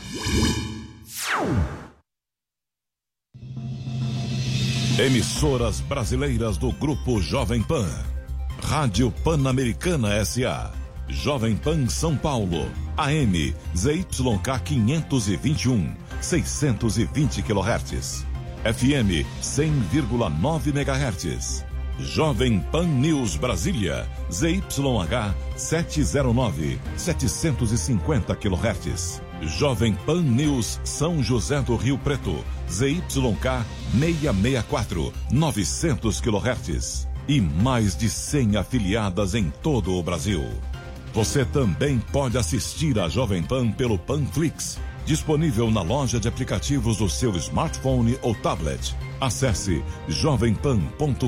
Emissoras brasileiras do Grupo Jovem Pan. Rádio Pan-Americana S.A. Jovem Pan São Paulo. AM ZYK 521, 620 kHz. FM 100,9 MHz. Jovem Pan News Brasília. ZYH 709, 750 kHz. Jovem Pan News São José do Rio Preto. ZYK 664, 900 kHz. E mais de 100 afiliadas em todo o Brasil. Você também pode assistir a Jovem Pan pelo Panflix, disponível na loja de aplicativos do seu smartphone ou tablet. Acesse jovempan.com.br.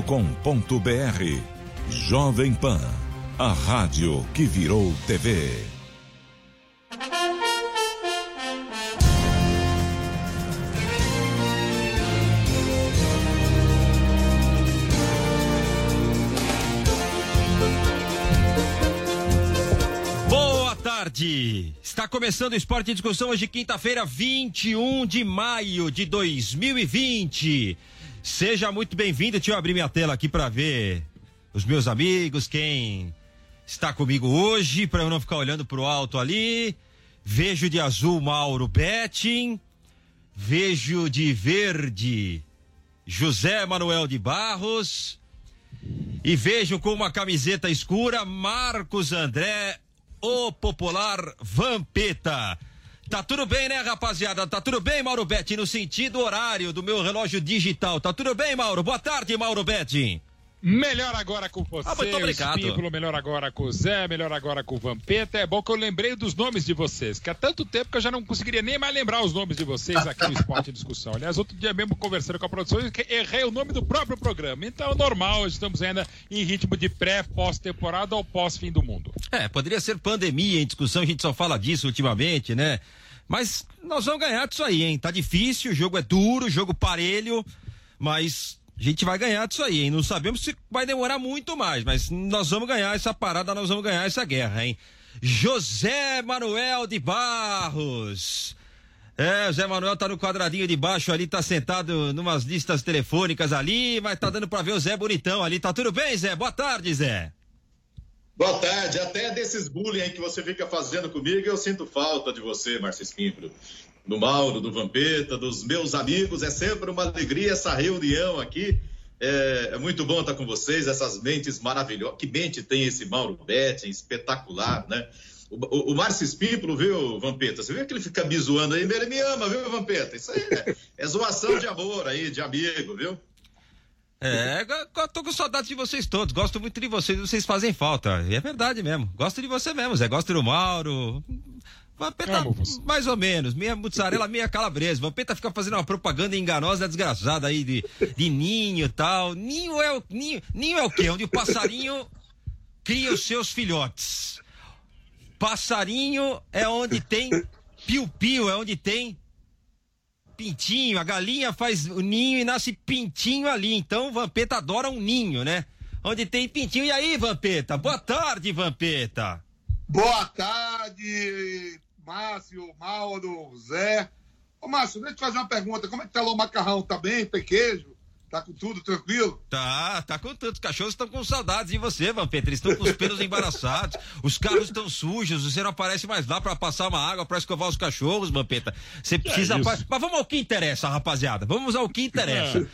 Jovem Pan, a rádio que virou TV. Está começando o Esporte em Discussão hoje, quinta-feira, 21 de maio de 2020. Seja muito bem-vindo. Deixa eu abrir minha tela aqui para ver os meus amigos, quem está comigo hoje, para eu não ficar olhando pro alto ali. Vejo de azul Mauro Betting, vejo de verde José Manuel de Barros e vejo com uma camiseta escura Marcos André, o popular Vampeta. Tá tudo bem, né, rapaziada? Tá tudo bem, Mauro Betting, no sentido horário do meu relógio digital. Tá tudo bem, Mauro? Boa tarde, Mauro Betting. Melhor agora com você, muito obrigado. Espímpolo, melhor agora com o Zé, melhor agora com o Vampeta. É bom que eu lembrei dos nomes de vocês, que há tanto tempo que eu já não conseguiria nem mais lembrar os nomes de vocês aqui no Esporte em Discussão. Aliás, outro dia mesmo conversando com a produção, errei o nome do próprio programa. Então, normal, estamos ainda em ritmo de pós-temporada ou pós-fim do mundo. Poderia ser pandemia em discussão, a gente só fala disso ultimamente, né? Mas nós vamos ganhar disso aí, hein? Tá difícil, o jogo é duro, jogo parelho, mas a gente vai ganhar disso aí, hein? Não sabemos se vai demorar muito mais, mas nós vamos ganhar essa parada, nós vamos ganhar essa guerra, hein? José Manuel de Barros. O Zé Manuel tá no quadradinho de baixo ali, tá sentado numas listas telefônicas ali, mas tá dando pra ver o Zé bonitão ali. Tá tudo bem, Zé? Boa tarde, Zé. Boa tarde. Até desses bullying aí que você fica fazendo comigo, eu sinto falta de você, Márcio Espímpolo. Do Mauro, do Vampeta, dos meus amigos, é sempre uma alegria essa reunião aqui, é muito bom estar com vocês, essas mentes maravilhosas. Que mente tem esse Mauro Betting, espetacular, né? O Márcio Espímpolo, viu, Vampeta, você viu que ele fica me zoando aí, ele me ama, viu, Vampeta? Isso aí é zoação de amor aí, de amigo, viu? Tô com saudade de vocês todos, gosto muito de vocês fazem falta, é verdade mesmo, gosto de você mesmo, Zé, gosto do Mauro. Vampeta, mais ou menos, minha mussarela, minha calabresa. Vampeta fica fazendo uma propaganda enganosa, desgraçada aí de ninho e tal. Ninho é o quê? Onde o passarinho cria os seus filhotes. Passarinho é onde tem piu-piu, é onde tem pintinho. A galinha faz o ninho e nasce pintinho ali. Então o Vampeta adora um ninho, né? Onde tem pintinho. E aí, Vampeta? Boa tarde, Vampeta. Boa tarde, Márcio, Mauro, Zé. Ô, Márcio, deixa eu te fazer uma pergunta. Como é que tá lá o macarrão? Tá bem? Tem queijo? Tá com tudo tranquilo? Tá com tudo. Os cachorros estão com saudades de você, Vampeta. Eles estão com os pelos embaraçados. Os carros estão sujos. Você não aparece mais lá pra passar uma água, pra escovar os cachorros, Vampeta. Você precisa... Mas vamos ao que interessa, rapaziada. Vamos ao que interessa.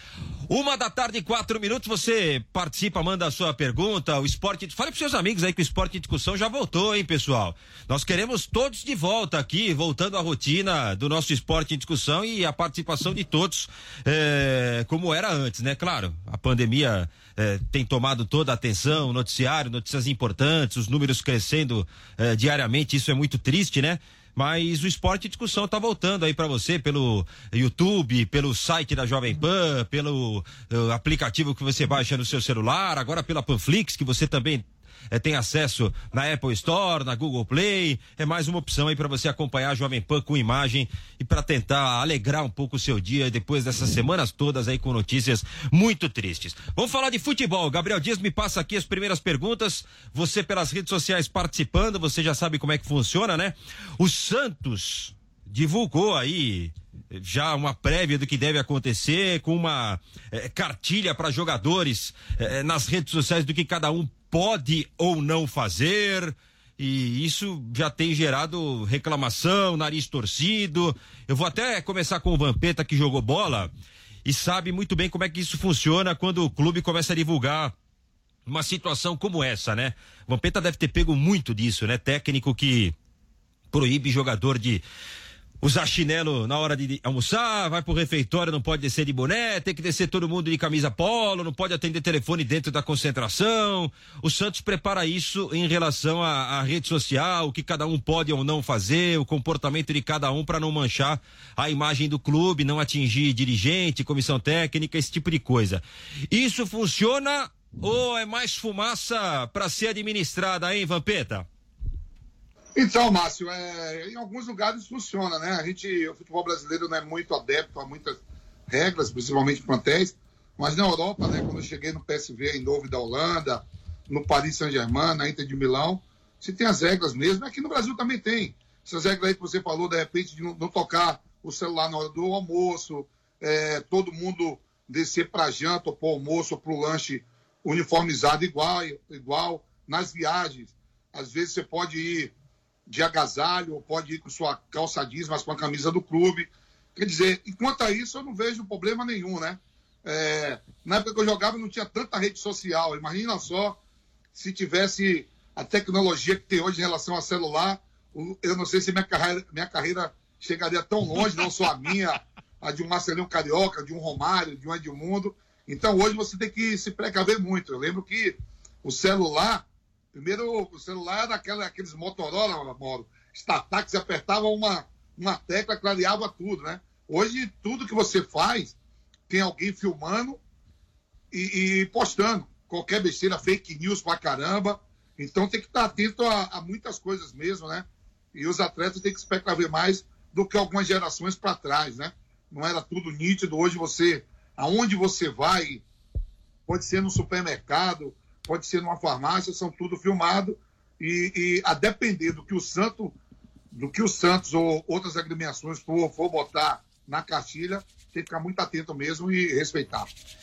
1h04, você participa, manda a sua pergunta, o esporte, fale pros seus amigos aí que o Esporte em Discussão já voltou, hein, pessoal? Nós queremos todos de volta aqui, voltando à rotina do nosso Esporte em Discussão e a participação de todos, como era antes, né? Claro, a pandemia tem tomado toda a atenção, noticiário, notícias importantes, os números crescendo diariamente, isso é muito triste, né? Mas o Esporte em Discussão tá voltando aí pra você pelo YouTube, pelo site da Jovem Pan, pelo aplicativo que você baixa no seu celular, agora pela Panflix, que você também tem acesso na Apple Store, na Google Play. É mais uma opção aí para você acompanhar a Jovem Pan com imagem e para tentar alegrar um pouco o seu dia depois dessas semanas todas aí com notícias muito tristes. Vamos falar de futebol. Gabriel Dias me passa aqui as primeiras perguntas. Você pelas redes sociais participando, você já sabe como é que funciona, né? O Santos divulgou aí já uma prévia do que deve acontecer, com uma cartilha para jogadores nas redes sociais do que cada um pode ou não fazer, e isso já tem gerado reclamação, nariz torcido. Eu vou até começar com o Vampeta, que jogou bola e sabe muito bem como é que isso funciona quando o clube começa a divulgar uma situação como essa, né? O Vampeta deve ter pego muito disso, né? Técnico que proíbe jogador de usar chinelo na hora de almoçar, vai pro refeitório, não pode descer de boné, tem que descer todo mundo de camisa polo, não pode atender telefone dentro da concentração. O Santos prepara isso em relação à rede social, o que cada um pode ou não fazer, o comportamento de cada um para não manchar a imagem do clube, não atingir dirigente, comissão técnica, esse tipo de coisa. Isso funciona ou é mais fumaça para ser administrada, hein, Vampeta? Então, Márcio, em alguns lugares funciona, né? O futebol brasileiro não é muito adepto a muitas regras, principalmente plantéis, mas na Europa, né, quando eu cheguei no PSV Eindhoven da Holanda, no Paris Saint-Germain, na Inter de Milão, se tem as regras mesmo, aqui no Brasil também tem. Essas regras aí que você falou, de repente, de não tocar o celular na hora do almoço, todo mundo descer para janta ou para o almoço ou para o lanche uniformizado igual, nas viagens. Às vezes você pode ir de agasalho, ou pode ir com sua calça jeans, mas com a camisa do clube. Quer dizer, enquanto a isso, eu não vejo problema nenhum, né? Na época que eu jogava, não tinha tanta rede social. Imagina só se tivesse a tecnologia que tem hoje em relação a celular. Eu não sei se minha carreira chegaria tão longe, não só a minha, a de um Marcelinho Carioca, de um Romário, de um Edmundo. Então, hoje você tem que se precaver muito. Eu lembro que o celular... Primeiro, o celular era aqueles Motorola, Mauro, startup, que você apertava uma tecla, clareava tudo, né? Hoje, tudo que você faz, tem alguém filmando e postando. Qualquer besteira, fake news pra caramba. Então, tem que estar atento a muitas coisas mesmo, né? E os atletas têm que se precaver mais do que algumas gerações para trás, né? Não era tudo nítido. Hoje, aonde você vai, pode ser no supermercado, pode ser numa farmácia, são tudo filmado, e a depender do que o Santos ou outras agremiações for botar na cartilha, tem que ficar muito atento mesmo e respeitar.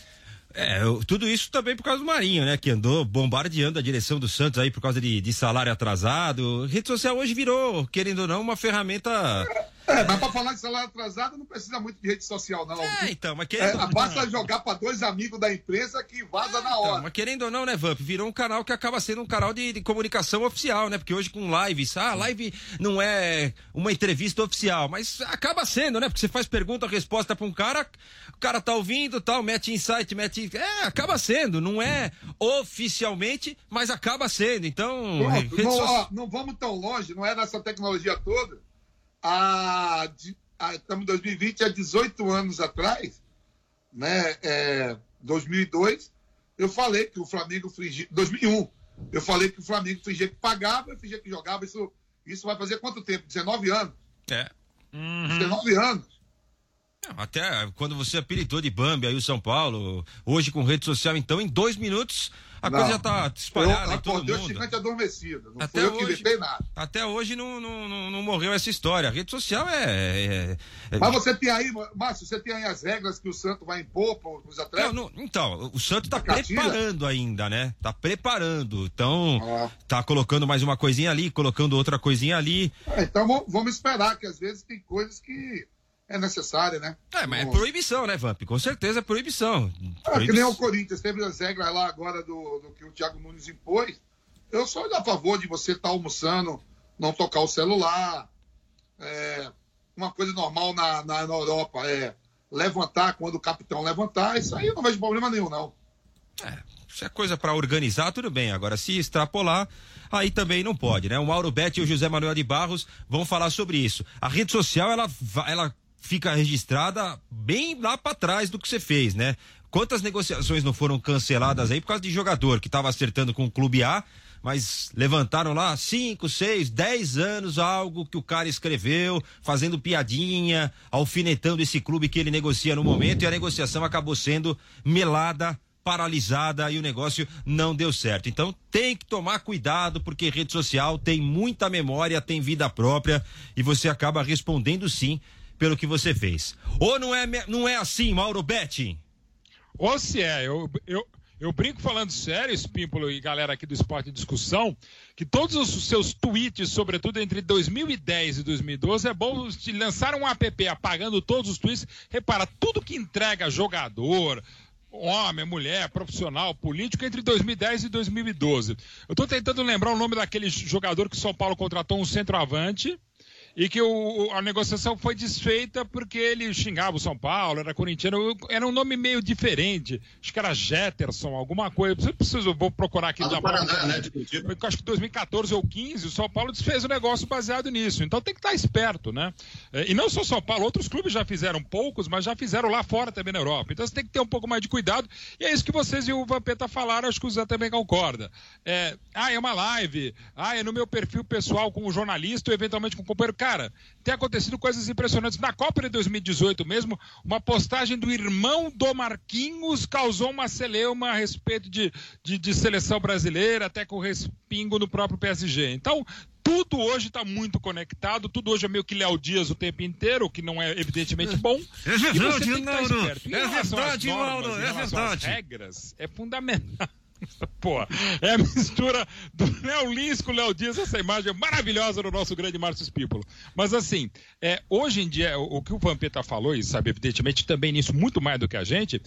Tudo isso também por causa do Marinho, né? Que andou bombardeando a direção do Santos aí por causa de salário atrasado. Rede social hoje virou, querendo ou não, uma ferramenta... mas para falar de salário atrasado não precisa muito de rede social, não. Então, mas basta jogar para dois amigos da imprensa que vaza na hora. Mas querendo ou não, né, Vamp? Virou um canal que acaba sendo um canal de comunicação oficial, né? Porque hoje com lives, live não é uma entrevista oficial, mas acaba sendo, né? Porque você faz pergunta-resposta para um cara, o cara tá ouvindo, tal, mete insight, acaba sendo, não é oficialmente, mas acaba sendo. Então, não vamos tão longe, não é nessa tecnologia toda. Estamos em 2020, há 18 anos atrás, né, 2002, eu falei que o Flamengo fingia... 2001, eu falei que o Flamengo fingia que pagava e fingia que jogava. Isso vai fazer quanto tempo? 19 anos. 19 anos. Até quando você apelidou de Bambi aí o São Paulo, hoje com rede social, então em 2 minutos a coisa já tá espalhada em todo mundo. Eu gigante adormecido, não foi eu que inventei nada. Até hoje não morreu essa história. A rede social Mas você tem aí, Márcio, as regras que o Santos vai impor para os atletas? Então, o Santos tá preparando ainda, né? Tá preparando. Então, tá colocando mais uma coisinha ali, colocando outra coisinha ali. Então vamos esperar, que às vezes tem coisas que é necessária, né? Mas é proibição, né, Vamp? Com certeza é proibição. Que nem o Corinthians, teve as regras lá agora do que o Thiago Nunes impôs. Eu sou a favor de você estar almoçando, não tocar o celular. Uma coisa normal na Europa é levantar quando o capitão levantar. Isso aí eu não vejo problema nenhum, não. Se é coisa para organizar, tudo bem. Agora, se extrapolar, aí também não pode, né? O Mauro Betti e o José Manuel de Barros vão falar sobre isso. A rede social, ela fica registrada bem lá para trás do que você fez, né? Quantas negociações não foram canceladas aí por causa de jogador que estava acertando com o Clube A, mas levantaram lá 5, 6, 10 anos algo que o cara escreveu, fazendo piadinha, alfinetando esse clube que ele negocia no momento, e a negociação acabou sendo melada paralisada e o negócio não deu certo. Então tem que tomar cuidado, porque rede social tem muita memória, tem vida própria e você acaba respondendo sim pelo que você fez. Ou não é assim, Mauro Betti? Ou se é, eu brinco falando sério, Espímpolo e galera aqui do Esporte em Discussão, que todos os seus tweets, sobretudo entre 2010 e 2012, é bom lançar um app apagando todos os tweets. Repara, tudo que entrega jogador, homem, mulher, profissional, político, entre 2010 e 2012. Eu estou tentando lembrar o nome daquele jogador que o São Paulo contratou, um centroavante, e que a negociação foi desfeita porque ele xingava o São Paulo, era corintiano, era um nome meio diferente, acho que era Jetterson, alguma coisa, vou procurar aqui. Do Paraná, né? Eu acho que 2014 ou 15, o São Paulo desfez o negócio baseado nisso, então tem que estar esperto, né? E não só São Paulo, outros clubes já fizeram poucos, mas já fizeram lá fora também na Europa, então você tem que ter um pouco mais de cuidado, e é isso que vocês e o Vampeta falaram, acho que o Zé também concorda. É uma live, é no meu perfil pessoal com o jornalista ou eventualmente com o companheiro. Cara, tem acontecido coisas impressionantes. Na Copa de 2018 mesmo, uma postagem do irmão do Marquinhos causou uma celeuma a respeito de seleção brasileira, até com respingo no próprio PSG. Então, tudo hoje está muito conectado, tudo hoje é meio que Léo Dias o tempo inteiro, o que não é evidentemente bom. É verdade, Mauro. É verdade, Mauro. É verdade. As regras é fundamental. Pô, é a mistura do Léo Lins com o Léo Dias, essa imagem maravilhosa do nosso grande Márcio Espímpolo. Mas assim, hoje em dia, o que o Vampeta falou, e sabe, evidentemente, também nisso muito mais do que a gente,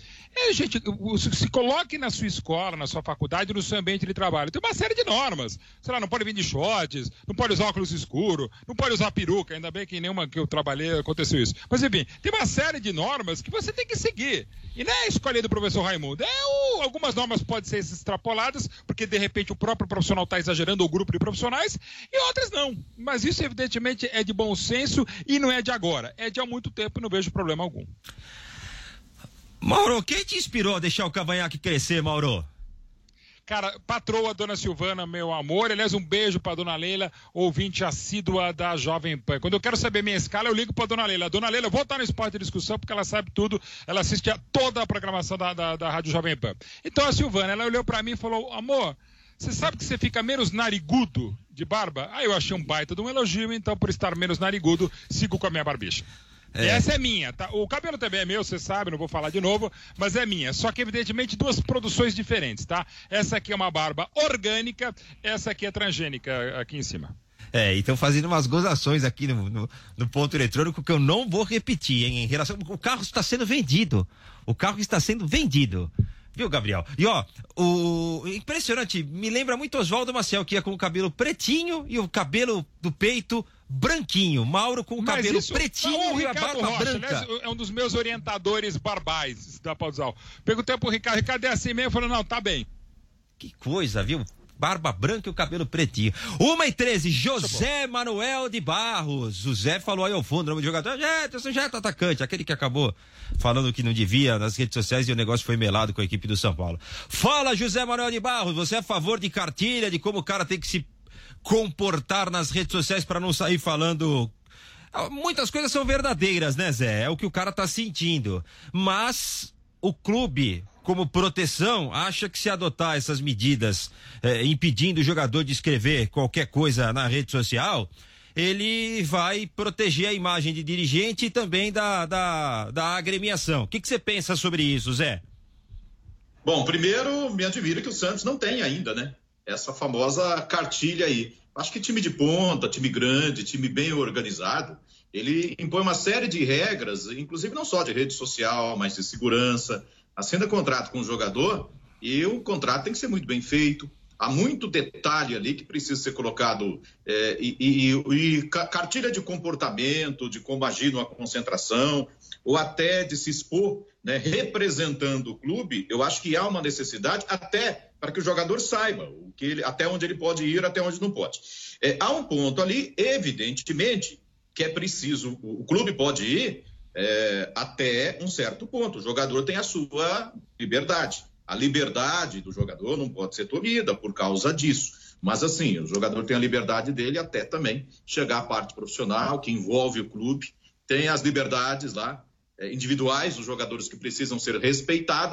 se coloque na sua escola, na sua faculdade, no seu ambiente de trabalho. Tem uma série de normas. Sei lá, não pode vir de shorts, não pode usar óculos escuros, não pode usar peruca, ainda bem que nenhuma que eu trabalhei aconteceu isso. Mas enfim, tem uma série de normas que você tem que seguir. E não é a escolha do professor Raimundo. Algumas normas podem ser extrapoladas, porque de repente o próprio profissional está exagerando, ou o grupo de profissionais, e outras não. Mas isso evidentemente é de bom senso e não é de agora. É de há muito tempo e não vejo problema algum. Mauro, quem te inspirou a deixar o cavanhaque crescer, Mauro? Cara, patroa, dona Silvana, meu amor. Aliás, um beijo pra dona Leila, ouvinte assídua da Jovem Pan. Quando eu quero saber minha escala, eu ligo pra dona Leila. Dona Leila, eu vou estar no Esporte de Discussão, porque ela sabe tudo. Ela assiste a toda a programação da Rádio Jovem Pan. Então a Silvana, ela olhou pra mim e falou: amor, você sabe que você fica menos narigudo de barba? Aí eu achei um baita de um elogio, então por estar menos narigudo, sigo com a minha barbicha. E essa é minha, tá? O cabelo também é meu, você sabe, não vou falar de novo, mas é minha. Só que, evidentemente, duas produções diferentes, tá? Essa aqui é uma barba orgânica, essa aqui é transgênica, aqui em cima. Então fazendo umas gozações aqui no ponto eletrônico que eu não vou repetir, hein? Em relação... O carro está sendo vendido. O carro está sendo vendido. Viu, Gabriel? E impressionante, me lembra muito Oswaldo Maciel, que ia com o cabelo pretinho e o cabelo do peito branquinho. Mauro com o cabelo pretinho e a barba branca. Aliás, é um dos meus orientadores barbais da Pausal. Perguntei pro Ricardo é assim mesmo? Falou, não, tá bem. Que coisa, viu? Barba branca e o cabelo pretinho. 1h13, José Manuel de Barros. O Zé falou aí ao fundo, o nome do jogador, Jetterson, atacante, aquele que acabou falando que não devia nas redes sociais e o negócio foi melado com a equipe do São Paulo. Fala, José Manuel de Barros, você é a favor de cartilha, de como o cara tem que se comportar nas redes sociais para não sair falando... Muitas coisas são verdadeiras, né, Zé? É o que o cara tá sentindo. Mas o clube, como proteção, acha que se adotar essas medidas impedindo o jogador de escrever qualquer coisa na rede social, ele vai proteger a imagem de dirigente e também da agremiação. O que você pensa sobre isso, Zé? Bom, primeiro me admira que o Santos não tem ainda, né? Essa famosa cartilha aí. Acho que time de ponta, time grande, time bem organizado, ele impõe uma série de regras, inclusive não só de rede social, mas de segurança. Assina contrato com o jogador e o contrato tem que ser muito bem feito. Há muito detalhe ali que precisa ser colocado cartilha de comportamento, de como agir numa concentração, ou até de se expor, né, representando o clube. Eu acho que há uma necessidade até para que o jogador saiba até onde ele pode ir, até onde não pode. Há um ponto ali, evidentemente, que é preciso, o clube pode ir até um certo ponto. O jogador tem a sua liberdade. A liberdade do jogador não pode ser tolhida por causa disso. Mas, assim, o jogador tem a liberdade dele até também chegar à parte profissional, que envolve o clube. Tem as liberdades lá, individuais dos jogadores que precisam ser respeitadas,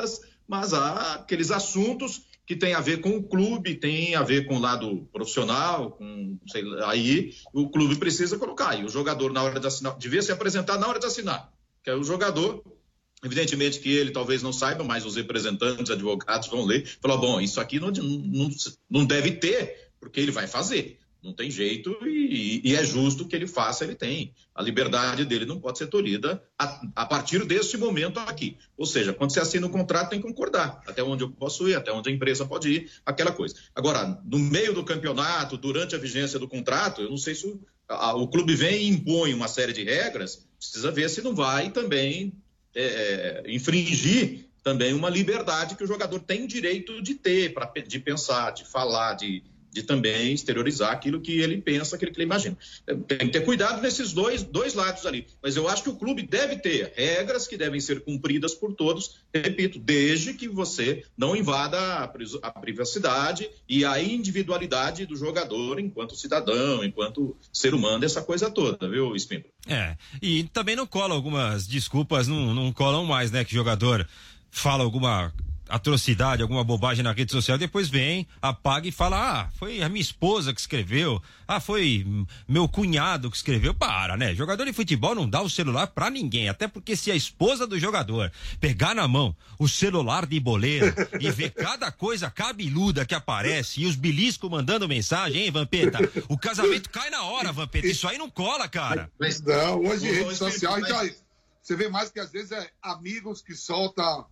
mas há aqueles assuntos que tem a ver com o clube, tem a ver com o lado profissional, com, sei lá, aí o clube precisa colocar. E o jogador, na hora de assinar, devia se apresentar na hora de assinar, que é o jogador. Evidentemente que ele talvez não saiba, mas os representantes, advogados vão ler e falar, bom, isso aqui não deve ter, porque ele vai fazer. Não tem jeito e é justo que ele faça, ele tem. A liberdade dele não pode ser tolhida a partir desse momento aqui. Ou seja, quando você assina o contrato, tem que concordar. Até onde eu posso ir, até onde a empresa pode ir, aquela coisa. Agora, no meio do campeonato, durante a vigência do contrato, eu não sei se o clube vem e impõe uma série de regras, precisa ver se não vai também infringir também uma liberdade que o jogador tem direito de ter, de pensar, de falar, de também exteriorizar aquilo que ele pensa, aquilo que ele imagina. Tem que ter cuidado nesses dois lados ali. Mas eu acho que o clube deve ter regras que devem ser cumpridas por todos, repito, desde que você não invada a privacidade e a individualidade do jogador enquanto cidadão, enquanto ser humano, essa coisa toda, viu, Espíndola? E também não colam algumas desculpas, não colam mais, né, que jogador fala alguma atrocidade, alguma bobagem na rede social, depois vem, apaga e fala, foi a minha esposa que escreveu, foi meu cunhado que escreveu. Para, né? Jogador de futebol não dá o celular pra ninguém, até porque se a esposa do jogador pegar na mão o celular de boleiro e ver cada coisa cabeluda que aparece e os beliscos mandando mensagem, hein, Vampeta? O casamento cai na hora, Vampeta, isso aí não cola, cara. Não, hoje rede social, então, você vê mais que às vezes amigos que solta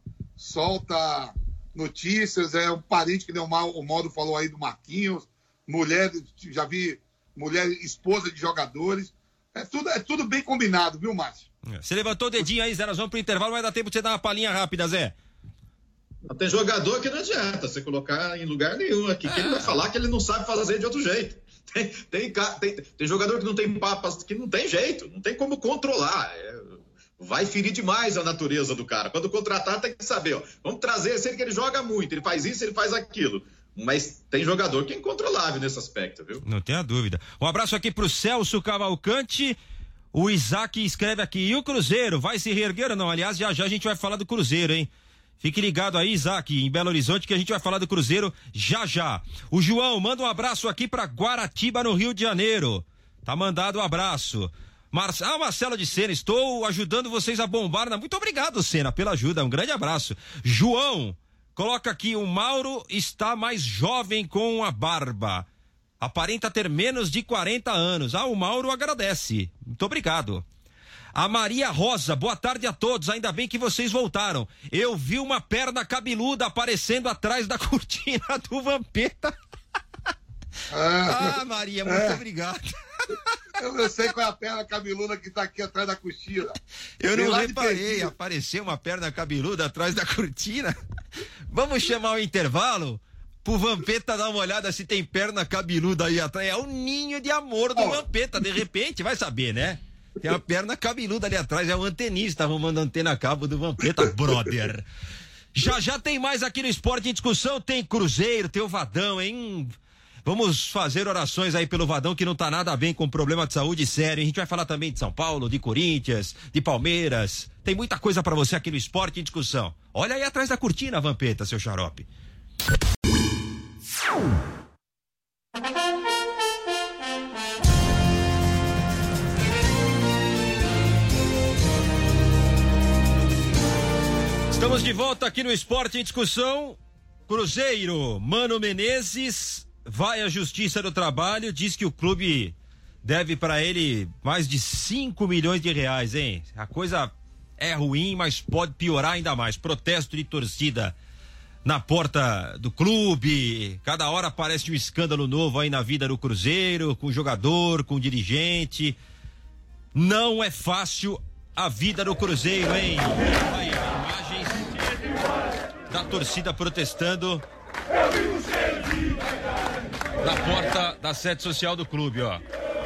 notícias, um parente que nem o Mauro falou aí do Marquinhos, já vi mulher, esposa de jogadores, é tudo bem combinado, viu, Márcio? Você levantou o dedinho aí, Zé, nós vamos pro intervalo, vai dar tempo de você dar uma palhinha rápida, Zé. Tem jogador que não adianta você colocar em lugar nenhum aqui, que ele vai falar que ele não sabe fazer de outro jeito. Tem jogador que não tem papas, que não tem jeito, não tem como controlar, vai ferir demais a natureza do cara. Quando contratar, tem que saber, vamos trazer, sei que ele joga muito, ele faz isso, ele faz aquilo. Mas tem jogador que é incontrolável nesse aspecto, viu? Não tenha dúvida. Um abraço aqui pro Celso Cavalcante. O Isaac escreve aqui, e o Cruzeiro, vai se reerguer ou não? Aliás, já a gente vai falar do Cruzeiro, hein? Fique ligado aí, Isaac, em Belo Horizonte, que a gente vai falar do Cruzeiro já. O João, manda um abraço aqui pra Guaratiba, no Rio de Janeiro. Tá mandado um abraço. Marcelo de Sena, estou ajudando vocês a bombar. Muito obrigado, Sena, pela ajuda. Um grande abraço. João, coloca aqui, o Mauro está mais jovem com a barba. Aparenta ter menos de 40 anos. O Mauro agradece. Muito obrigado. A Maria Rosa, boa tarde a todos. Ainda bem que vocês voltaram. Eu vi uma perna cabeluda aparecendo atrás da cortina do Vampeta. Maria, muito obrigado. Eu sei qual é a perna cabeluda que tá aqui atrás da cortina. Eu não reparei, apareceu uma perna cabeluda atrás da cortina. Vamos chamar o intervalo pro Vampeta dar uma olhada se tem perna cabeluda aí atrás. É o ninho de amor do Vampeta, de repente, vai saber, né? Tem uma perna cabeluda ali atrás, é o antenista arrumando antena a cabo do Vampeta, brother. Já tem mais aqui no Esporte em Discussão, tem Cruzeiro, tem o Vadão, hein? Vamos fazer orações aí pelo Vadão, que não tá nada bem, com problema de saúde sério. A gente vai falar também de São Paulo, de Corinthians, de Palmeiras. Tem muita coisa pra você aqui no Esporte em Discussão. Olha aí atrás da cortina, Vampeta, seu xarope. Estamos de volta aqui no Esporte em Discussão. Cruzeiro, Mano Menezes vai à Justiça do Trabalho, diz que o clube deve para ele mais de 5 milhões de reais, hein? A coisa é ruim, mas pode piorar ainda mais. Protesto de torcida na porta do clube, cada hora aparece um escândalo novo aí na vida do Cruzeiro, com jogador, com dirigente. Não é fácil a vida do Cruzeiro, hein? Aí, imagens da torcida protestando na porta da sede social do clube, ó.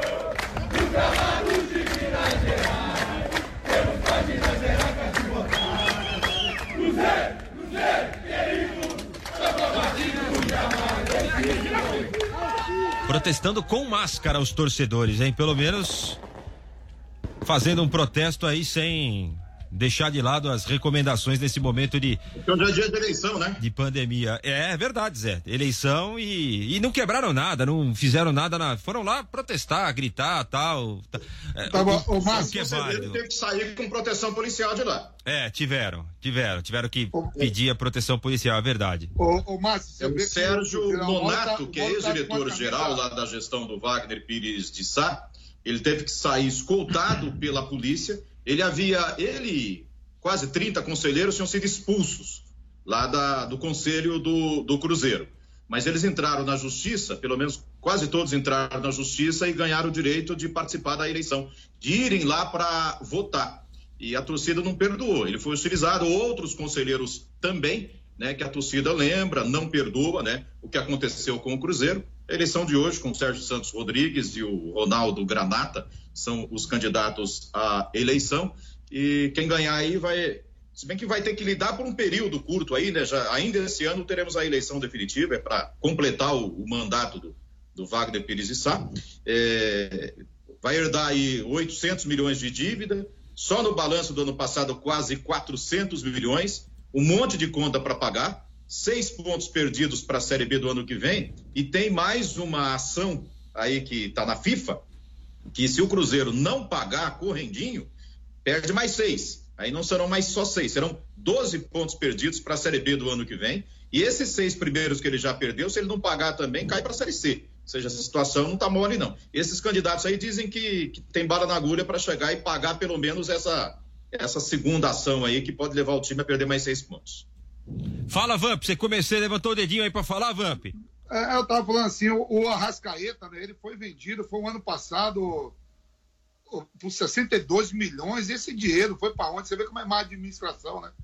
Protestando com máscara os torcedores, hein? Pelo menos fazendo um protesto aí sem deixar de lado as recomendações nesse momento de... Porque hoje é dia de eleição, né? De pandemia. É verdade, Zé. Eleição e não quebraram nada, não fizeram nada, foram lá protestar, gritar, tal. O Márcio, ele teve que sair com proteção policial de lá. Tiveram que pedir a proteção policial, é verdade. O Márcio, o Sérgio Nonato, que é ex-diretor-geral lá da gestão do Wagner Pires de Sá, ele teve que sair escoltado pela polícia. Quase 30 conselheiros tinham sido expulsos lá do conselho do Cruzeiro. Mas eles entraram na justiça, pelo menos quase todos entraram na justiça e ganharam o direito de participar da eleição, de irem lá para votar. E a torcida não perdoou. Ele foi hostilizado, outros conselheiros também, né, que a torcida lembra, não perdoa, né, o que aconteceu com o Cruzeiro. A eleição de hoje, com o Sérgio Santos Rodrigues e o Ronaldo Granata, são os candidatos à eleição. E quem ganhar aí se bem que vai ter que lidar por um período curto aí, né? Ainda esse ano teremos a eleição definitiva, para completar o mandato do Wagner Pires de Sá. Vai herdar aí 800 milhões de dívida, só no balanço do ano passado quase 400 milhões, um monte de conta para pagar, 6 pontos perdidos para a Série B do ano que vem, e tem mais uma ação aí que está na FIFA, que se o Cruzeiro não pagar correndinho, perde mais 6. Aí não serão mais só 6, serão 12 pontos perdidos para a Série B do ano que vem, e esses 6 primeiros que ele já perdeu, se ele não pagar também, cai para a Série C. Ou seja, essa situação não está mole, não. Esses candidatos aí dizem que tem bala na agulha para chegar e pagar pelo menos essa segunda ação aí, que pode levar o time a perder mais 6 pontos. Fala, Vamp, você levantou o dedinho aí para falar, Vamp? Eu tava falando assim, o Arrascaeta, né, ele foi vendido, foi um ano passado por 62 milhões, esse dinheiro foi para onde? Você vê como é má administração, né?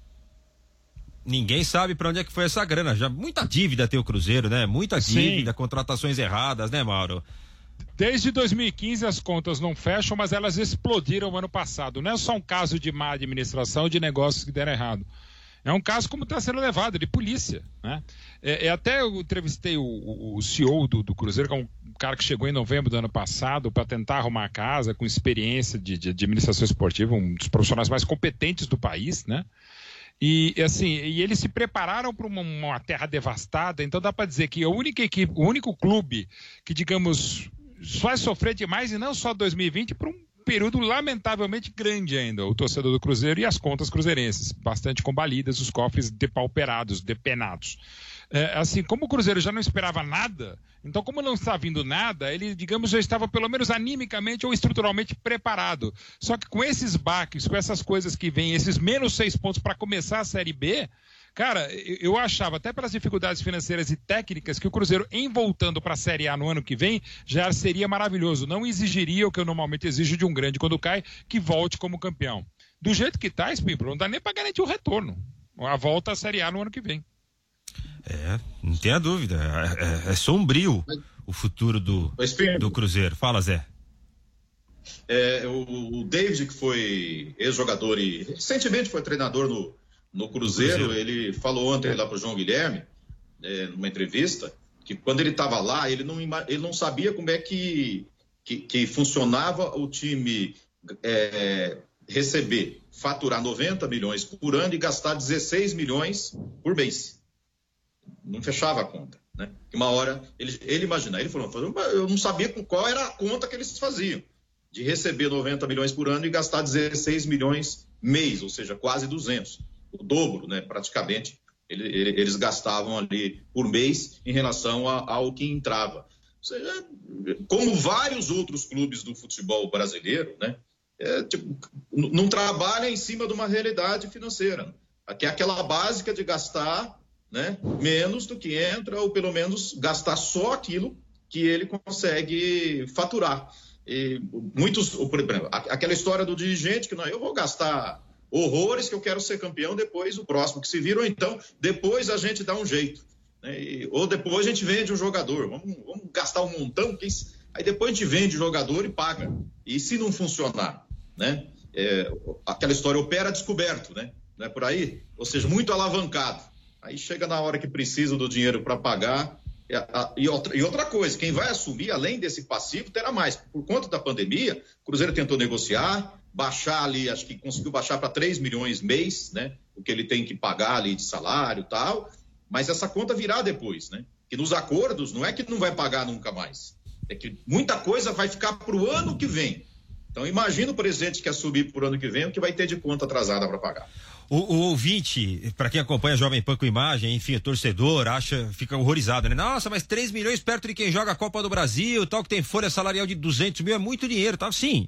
Ninguém sabe para onde é que foi essa grana, já muita dívida tem o Cruzeiro, né? Muita dívida, contratações erradas, né, Mauro? Desde 2015 as contas não fecham, mas elas explodiram ano passado. Não é só um caso de má administração, de negócios que deram errado. É um caso como está sendo levado, de polícia, né? Até eu entrevistei o CEO do Cruzeiro, que é um cara que chegou em novembro do ano passado para tentar arrumar a casa, com experiência de administração esportiva, um dos profissionais mais competentes do país, né? E eles se prepararam para uma terra devastada, então dá para dizer que a única equipe, o único clube que, digamos, vai sofrer demais, e não só 2020, por um período lamentavelmente grande ainda, o torcedor do Cruzeiro e as contas cruzeirenses, bastante combalidas, os cofres depauperados, depenados. Como o Cruzeiro já não esperava nada, então como não está vindo nada, ele, digamos, já estava pelo menos animicamente ou estruturalmente preparado. Só que com esses baques, com essas coisas que vêm, esses menos 6 pontos para começar a Série B, cara, eu achava, até pelas dificuldades financeiras e técnicas, que o Cruzeiro, em voltando para a Série A no ano que vem, já seria maravilhoso. Não exigiria o que eu normalmente exijo de um grande quando cai, que volte como campeão. Do jeito que está, Espímpolo, não dá nem para garantir o retorno. A volta à Série A no ano que vem. Não tenha dúvida. É sombrio o futuro do Cruzeiro. Fala, Zé. O David, que foi ex-jogador e recentemente foi treinador no Cruzeiro, ele falou ontem lá para o João Guilherme, numa entrevista, que quando ele estava lá, ele não sabia como é que funcionava o time faturar 90 milhões por ano e gastar 16 milhões por mês. Não fechava a conta, né? Uma hora, ele imagina, ele falou, eu não sabia qual era a conta que eles faziam, de receber 90 milhões por ano e gastar 16 milhões mês, ou seja, quase 200. O dobro, né? Praticamente, eles gastavam ali por mês em relação ao que entrava. Ou seja, como vários outros clubes do futebol brasileiro, né? Não trabalha em cima de uma realidade financeira, que é aquela básica de gastar, né, menos do que entra, ou pelo menos gastar só aquilo que ele consegue faturar. E por exemplo, aquela história do dirigente que não, eu vou gastar horrores que eu quero ser campeão, depois o próximo que se vira, ou então depois a gente dá um jeito, né? Ou depois a gente vende um jogador, vamos gastar um montão, aí depois a gente vende o jogador e paga. E se não funcionar, né? Aquela história opera descoberto, né? Não é por aí? Ou seja, muito alavancado. Aí chega na hora que precisa do dinheiro para pagar, E outra coisa, quem vai assumir, além desse passivo, terá mais. Por conta da pandemia, o Cruzeiro tentou negociar, baixar ali, acho que conseguiu baixar para 3 milhões mês, né? O que ele tem que pagar ali de salário e tal, mas essa conta virá depois, né? Que nos acordos não é que não vai pagar nunca mais, é que muita coisa vai ficar para o ano que vem. Então imagina o presidente que assumir para o ano que vem o que vai ter de conta atrasada para pagar. O ouvinte, para quem acompanha a Jovem Pan com imagem, enfim, o torcedor fica horrorizado, né? Nossa, mas 3 milhões perto de quem joga a Copa do Brasil, tal, que tem folha salarial de 200 mil, é muito dinheiro, tal. Sim,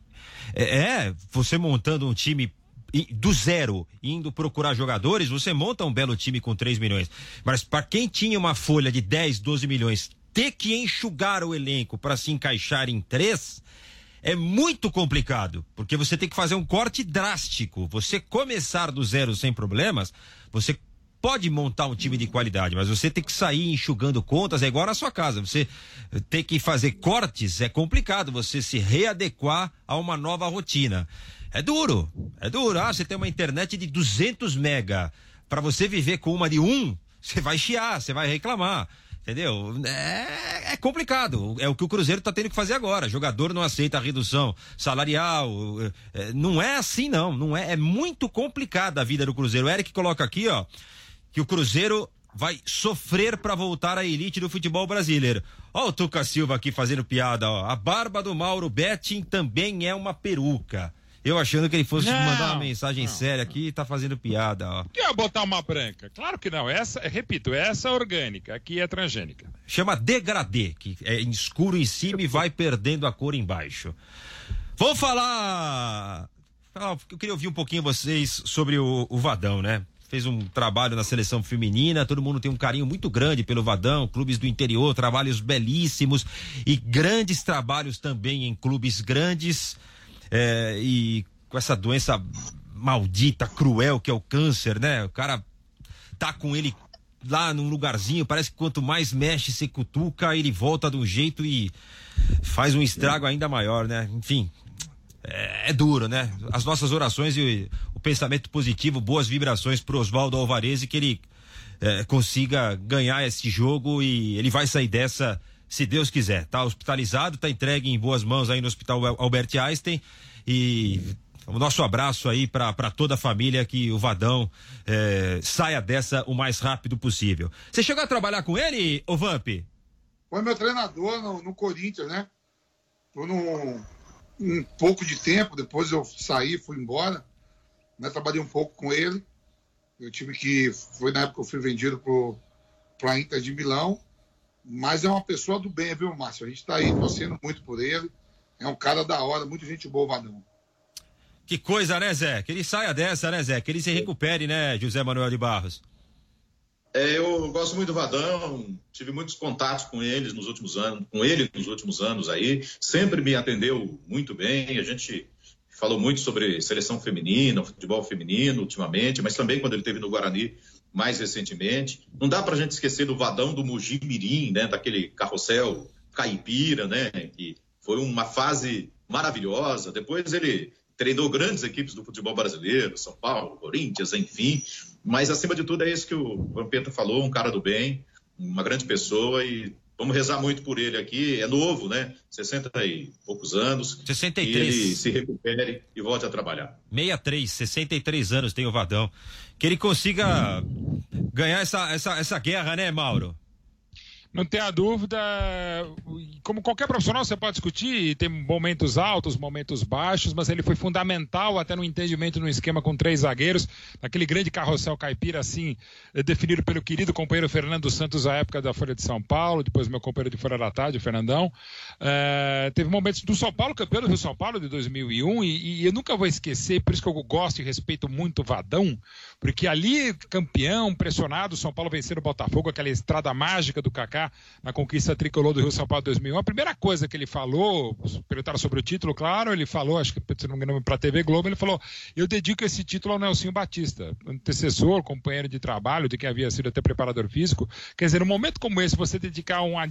você montando um time do zero, indo procurar jogadores, você monta um belo time com 3 milhões. Mas para quem tinha uma folha de 10, 12 milhões, ter que enxugar o elenco para se encaixar em 3... é muito complicado, porque você tem que fazer um corte drástico. Você começar do zero sem problemas, você pode montar um time de qualidade, mas você tem que sair enxugando contas, é igual na sua casa. Você tem que fazer cortes, é complicado você se readequar a uma nova rotina. É duro. Você tem uma internet de 200 mega, para você viver com uma de 1, você vai chiar, você vai reclamar. Entendeu? É complicado. É o que o Cruzeiro está tendo que fazer agora. Jogador não aceita a redução salarial. Não é assim, não é. É muito complicada a vida do Cruzeiro. O Eric coloca aqui, ó, que o Cruzeiro vai sofrer para voltar à elite do futebol brasileiro. Ó o Tuca Silva aqui fazendo piada, ó. A barba do Mauro Betting também é uma peruca. Eu achando que ele fosse mandar uma mensagem séria aqui e tá fazendo piada, ó. Por que eu botar uma branca? Claro que não. Essa é orgânica, aqui é transgênica. Chama degradê, que é escuro em cima e vai perdendo a cor embaixo. Vamos falar... Eu queria ouvir um pouquinho vocês sobre o Vadão, né? Fez um trabalho na seleção feminina, todo mundo tem um carinho muito grande pelo Vadão, clubes do interior, trabalhos belíssimos e grandes trabalhos também em clubes grandes... e com essa doença maldita, cruel que é o câncer, né? O cara tá com ele lá num lugarzinho, parece que quanto mais mexe, se cutuca, ele volta de um jeito e faz um estrago ainda maior, né? Enfim, é duro, né? As nossas orações e o pensamento positivo, boas vibrações pro Oswaldo Alvarez e que ele consiga ganhar esse jogo e ele vai sair dessa... se Deus quiser. Tá hospitalizado, tá entregue em boas mãos aí no Hospital Albert Einstein e o nosso abraço aí para toda a família, que o Vadão saia dessa o mais rápido possível. Você chegou a trabalhar com ele, ô Vamp? Foi meu treinador no Corinthians, né? Por um pouco de tempo, depois eu saí, fui embora, né? Trabalhei um pouco com ele. Foi na época que eu fui vendido para a Inter de Milão. Mas é uma pessoa do bem, viu, Márcio? A gente tá aí torcendo muito por ele. É um cara da hora, muito gente boa, Vadão. Que coisa, né, Zé? Que ele saia dessa, né, Zé? Que ele se recupere, né, José Manuel de Barros? Eu gosto muito do Vadão, tive muitos contatos com ele nos últimos anos aí. Sempre me atendeu muito bem. A gente falou muito sobre seleção feminina, futebol feminino ultimamente, mas também quando ele esteve no Guarani mais recentemente. Não dá pra gente esquecer do Vadão do Mogi Mirim, né? Daquele carrossel caipira, né? Que foi uma fase maravilhosa. Depois ele treinou grandes equipes do futebol brasileiro, São Paulo, Corinthians, enfim. Mas, acima de tudo, é isso que o Vampeta falou, um cara do bem, uma grande pessoa, e vamos rezar muito por ele aqui. É novo, né? 60 e poucos anos. 63. E ele se recupere e volte a trabalhar. 63 anos tem o Vadão. Que ele consiga ganhar essa guerra, né, Mauro? Não tenha dúvida, como qualquer profissional você pode discutir, tem momentos altos, momentos baixos, mas ele foi fundamental até no entendimento no esquema com 3 zagueiros, naquele grande carrossel caipira assim, definido pelo querido companheiro Fernando Santos à época da Folha de São Paulo, depois meu companheiro de Folha da Tarde, o Fernandão. Teve momentos do São Paulo, campeão do Rio São Paulo de 2001, e eu nunca vou esquecer, por isso que eu gosto e respeito muito o Vadão, porque ali, campeão, pressionado, o São Paulo vencendo o Botafogo, aquela estrada mágica do Kaká na conquista tricolor do Rio São Paulo 2001. A primeira coisa que ele falou, perguntaram sobre o título, claro, ele falou, acho que se não me engano para a TV Globo, ele falou: eu dedico esse título ao Nelsinho Batista, antecessor, companheiro de trabalho, de quem havia sido até preparador físico. Quer dizer, num momento como esse, você dedicar um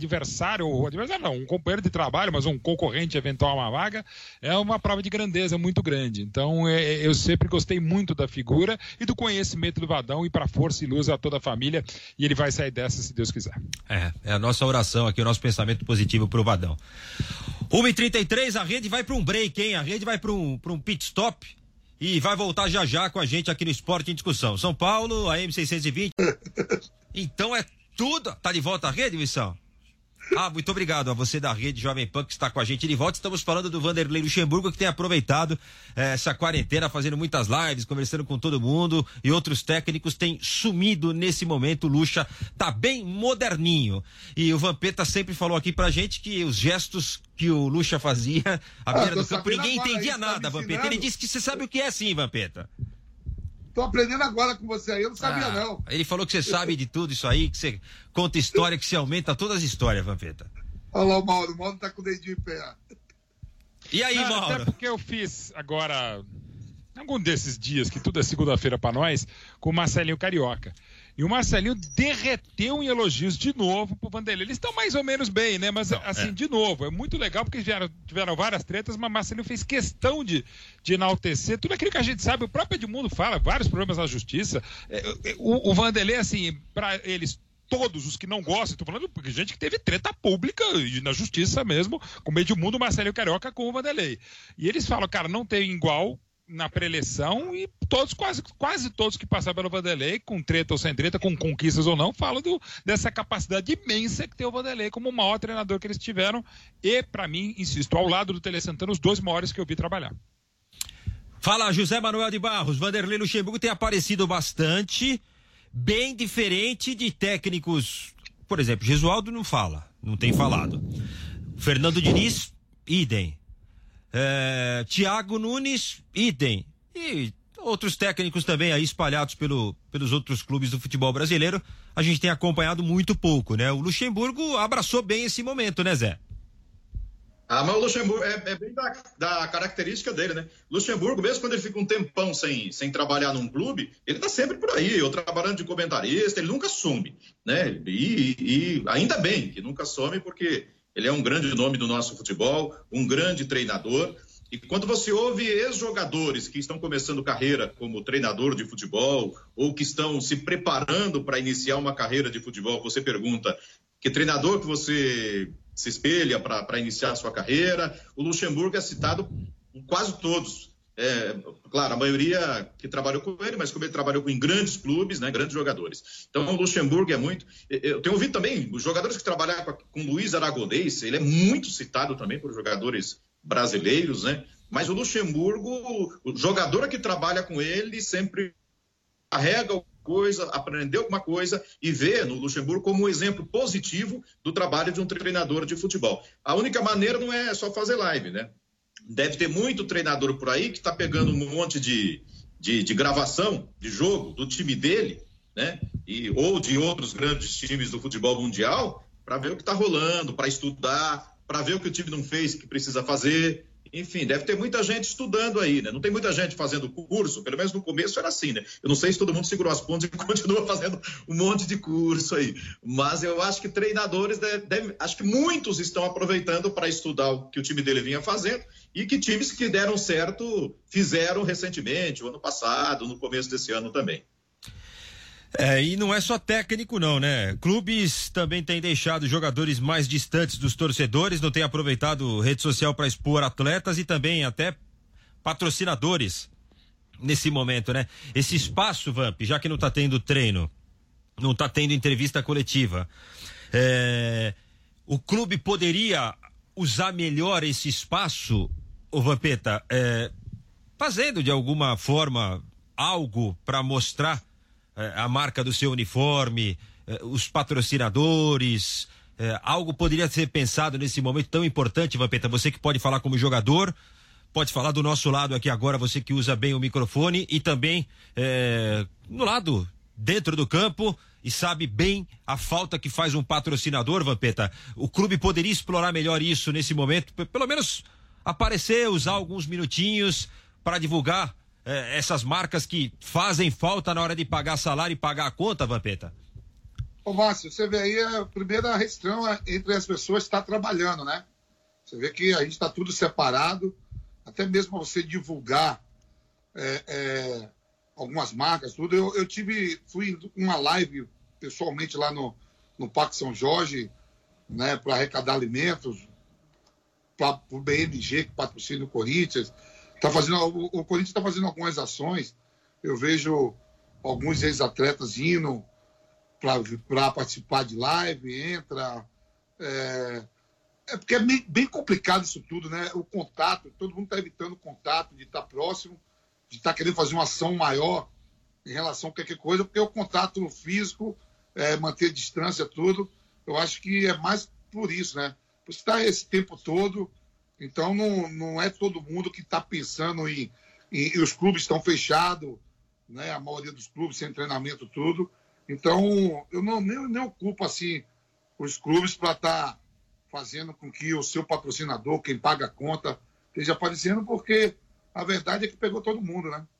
um companheiro de trabalho, mas um concorrente eventual a uma vaga, é uma prova de grandeza muito grande. Então, eu sempre gostei muito da figura e do conhecimento do Vadão, e para força e luz a toda a família, e ele vai sair dessa se Deus quiser. É a nossa oração aqui, o nosso pensamento positivo pro Vadão. 1h33, a Rede vai para um break, hein? A Rede vai para um pit stop e vai voltar já já com a gente aqui no Esporte em Discussão. São Paulo, AM 620. Então é tudo. Tá de volta a Rede, Missão? Muito obrigado a você da Rede Jovem Pan que está com a gente de volta. Estamos falando do Vanderlei Luxemburgo, que tem aproveitado essa quarentena, fazendo muitas lives, conversando com todo mundo, e outros técnicos têm sumido nesse momento. O Luxa tá bem moderninho. E o Vampeta sempre falou aqui pra gente que os gestos que o Luxa fazia à beira do campo, ninguém entendia nada, Vampeta. Ele disse que você sabe o que é sim, Vampeta. Tô aprendendo agora com você aí, eu não sabia não. Ele falou que você sabe de tudo isso aí, que você conta história, que você aumenta todas as histórias, Vampeta. Olha lá o Mauro tá com o dedinho em pé. E aí, Mauro? Até porque eu fiz agora, algum desses dias, que tudo é segunda-feira pra nós, com o Marcelinho Carioca. E o Marcelinho derreteu em elogios de novo pro Vanderlei. Eles estão mais ou menos bem, né? Mas, de novo, é muito legal porque tiveram várias tretas, mas o Marcelinho fez questão de enaltecer tudo aquilo que a gente sabe. O próprio Edmundo fala, vários problemas na justiça. O Vanderlei, assim, pra eles, todos os que não gostam, estou falando de gente que teve treta pública e na justiça mesmo, com o Edmundo, o Marcelinho Carioca com o Vanderlei. E eles falam, cara, não tem igual na pré-eleição, e todos, quase todos que passaram pelo Vanderlei, com treta ou sem treta, com conquistas ou não, falam dessa capacidade imensa que tem o Vanderlei como o maior treinador que eles tiveram, e para mim, insisto, ao lado do Tele Santana, os dois maiores que eu vi trabalhar. Fala, José Manuel de Barros. Vanderlei Luxemburgo tem aparecido bastante, bem diferente de técnicos, por exemplo, Gesualdo não tem falado. Fernando Diniz, idem. Thiago Nunes, idem. E outros técnicos também aí espalhados pelos outros clubes do futebol brasileiro, a gente tem acompanhado muito pouco, né? O Luxemburgo abraçou bem esse momento, né, Zé? Mas o Luxemburgo é bem da característica dele, né? Luxemburgo, mesmo quando ele fica um tempão sem trabalhar num clube, ele tá sempre por aí, ou trabalhando de comentarista, ele nunca some, né? E ainda bem que nunca some, porque ele é um grande nome do nosso futebol, um grande treinador. E quando você ouve ex-jogadores que estão começando carreira como treinador de futebol ou que estão se preparando para iniciar uma carreira de futebol, você pergunta que treinador que você se espelha para iniciar a sua carreira, o Luxemburgo é citado por quase todos. Claro, a maioria que trabalhou com ele, mas como ele trabalhou em grandes clubes, né, grandes jogadores. Então, o Luxemburgo é muito... Eu tenho ouvido também os jogadores que trabalharam com Luiz Aragonês, ele é muito citado também por jogadores brasileiros, né? Mas o Luxemburgo, o jogador que trabalha com ele sempre carrega alguma coisa, aprendeu alguma coisa e vê no Luxemburgo como um exemplo positivo do trabalho de um treinador de futebol. A única maneira não é só fazer live, né? Deve ter muito treinador por aí que está pegando um monte de gravação de jogo do time dele, né? Ou de outros grandes times do futebol mundial, para ver o que está rolando, para estudar, para ver o que o time não fez, que precisa fazer. Enfim, deve ter muita gente estudando aí, né? Não tem muita gente fazendo curso, pelo menos no começo era assim, né? Eu não sei se todo mundo segurou as pontas e continua fazendo um monte de curso aí. Mas eu acho que treinadores acho que muitos estão aproveitando para estudar o que o time dele vinha fazendo e que times que deram certo fizeram recentemente, o ano passado, no começo desse ano também. E não é só técnico não, né? Clubes também têm deixado jogadores mais distantes dos torcedores, não têm aproveitado rede social para expor atletas e também até patrocinadores nesse momento, né? Esse espaço, Vamp, já que não tá tendo treino, não tá tendo entrevista coletiva, o clube poderia usar melhor esse espaço, ô Vampeta, fazendo de alguma forma algo para mostrar a marca do seu uniforme, os patrocinadores, algo poderia ser pensado nesse momento tão importante, Vampeta, você que pode falar como jogador, pode falar do nosso lado aqui agora, você que usa bem o microfone e também no lado dentro do campo e sabe bem a falta que faz um patrocinador, Vampeta. O clube poderia explorar melhor isso nesse momento, pelo menos aparecer, usar alguns minutinhos para divulgar essas marcas que fazem falta na hora de pagar salário e pagar a conta, Vampeta? Ô, Márcio, você vê aí a primeira restrição entre as pessoas está trabalhando, né? Você vê que a gente está tudo separado, até mesmo para você divulgar algumas marcas, tudo. Eu fui em uma live pessoalmente lá no Parque São Jorge, né, para arrecadar alimentos, para o BMG, que patrocina o Corinthians. O Corinthians está fazendo algumas ações. Eu vejo alguns ex-atletas indo para participar de live, entra. Porque é bem complicado isso tudo, né? O contato, todo mundo está evitando o contato, de estar próximo, de estar querendo fazer uma ação maior em relação a qualquer coisa, porque o contato físico, manter a distância, tudo, eu acho que é mais por isso, né? Por estar esse tempo todo, então não é todo mundo que está pensando e os clubes estão fechados, né? A maioria dos clubes sem treinamento, tudo. Então, eu nem ocupo assim os clubes para estar fazendo com que o seu patrocinador, quem paga a conta, esteja aparecendo, porque a verdade é que pegou todo mundo, né?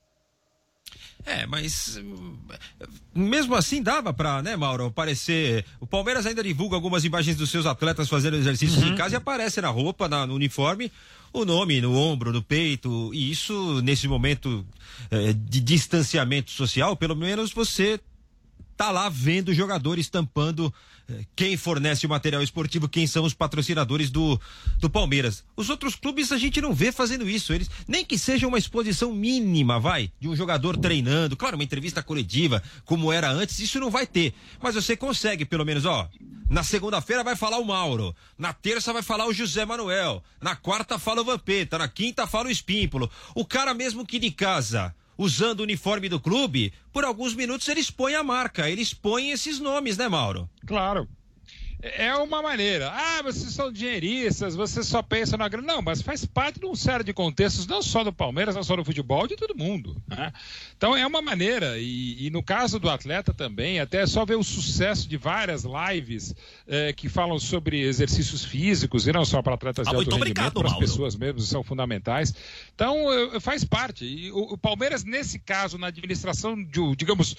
Mas mesmo assim dava pra, né, Mauro, aparecer. O Palmeiras ainda divulga algumas imagens dos seus atletas fazendo exercícios em casa e aparece na roupa, no uniforme, o nome no ombro, no peito, e isso nesse momento de distanciamento social, pelo menos você tá lá vendo jogadores tampando quem fornece o material esportivo, quem são os patrocinadores do Palmeiras. Os outros clubes a gente não vê fazendo isso, eles nem que seja uma exposição mínima, de um jogador treinando, claro, uma entrevista coletiva, como era antes, isso não vai ter, mas você consegue, pelo menos, na segunda-feira vai falar o Mauro, na terça vai falar o José Manuel, na quarta fala o Vampeta, na quinta fala o Espímpolo, o cara mesmo que de casa, usando o uniforme do clube, por alguns minutos ele expõe a marca, ele expõe esses nomes, né, Mauro? Claro. É uma maneira. Vocês são dinheiristas, vocês só pensam na grana. Não, mas faz parte de um série de contextos, não só do Palmeiras, não só do futebol, de todo mundo, né? Então é uma maneira, e no caso do atleta também, até é só ver o sucesso de várias lives que falam sobre exercícios físicos, e não só para atletas de alto rendimento, para as pessoas mesmo, são fundamentais. Então faz parte. E o Palmeiras, nesse caso, na administração de, digamos...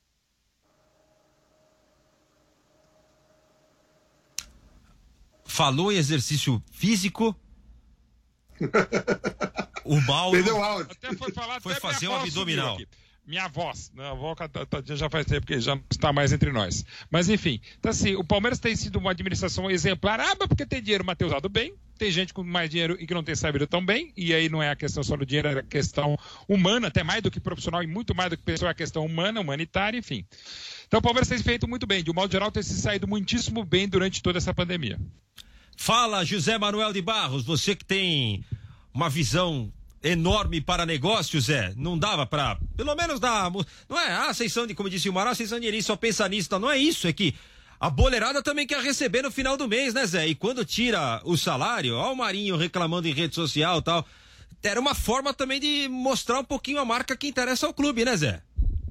Falou em exercício físico. O Mauro até foi fazer um abdominal. Minha voz, né? A avó já faz tempo que já não está mais entre nós. Mas enfim, então assim, o Palmeiras tem sido uma administração exemplar. Mas porque tem dinheiro, mas tem usado bem. Tem gente com mais dinheiro e que não tem sabido tão bem. E aí não é a questão só do dinheiro, é a questão humana, até mais do que profissional e muito mais do que pessoal, é a questão humana, humanitária, enfim. Então o Palmeiras tem feito muito bem. De um modo geral, tem se saído muitíssimo bem durante toda essa pandemia. Fala, José Manuel de Barros, você que tem uma visão enorme para negócios, não dava para, pelo menos não é a ascensão de, como disse o Mar, a ascensão de dinheiro só pensa nisso, não é isso, é que a boleirada também quer receber no final do mês, né, Zé? E quando tira o salário, o Marinho reclamando em rede social e tal, era uma forma também de mostrar um pouquinho a marca que interessa ao clube, né, Zé?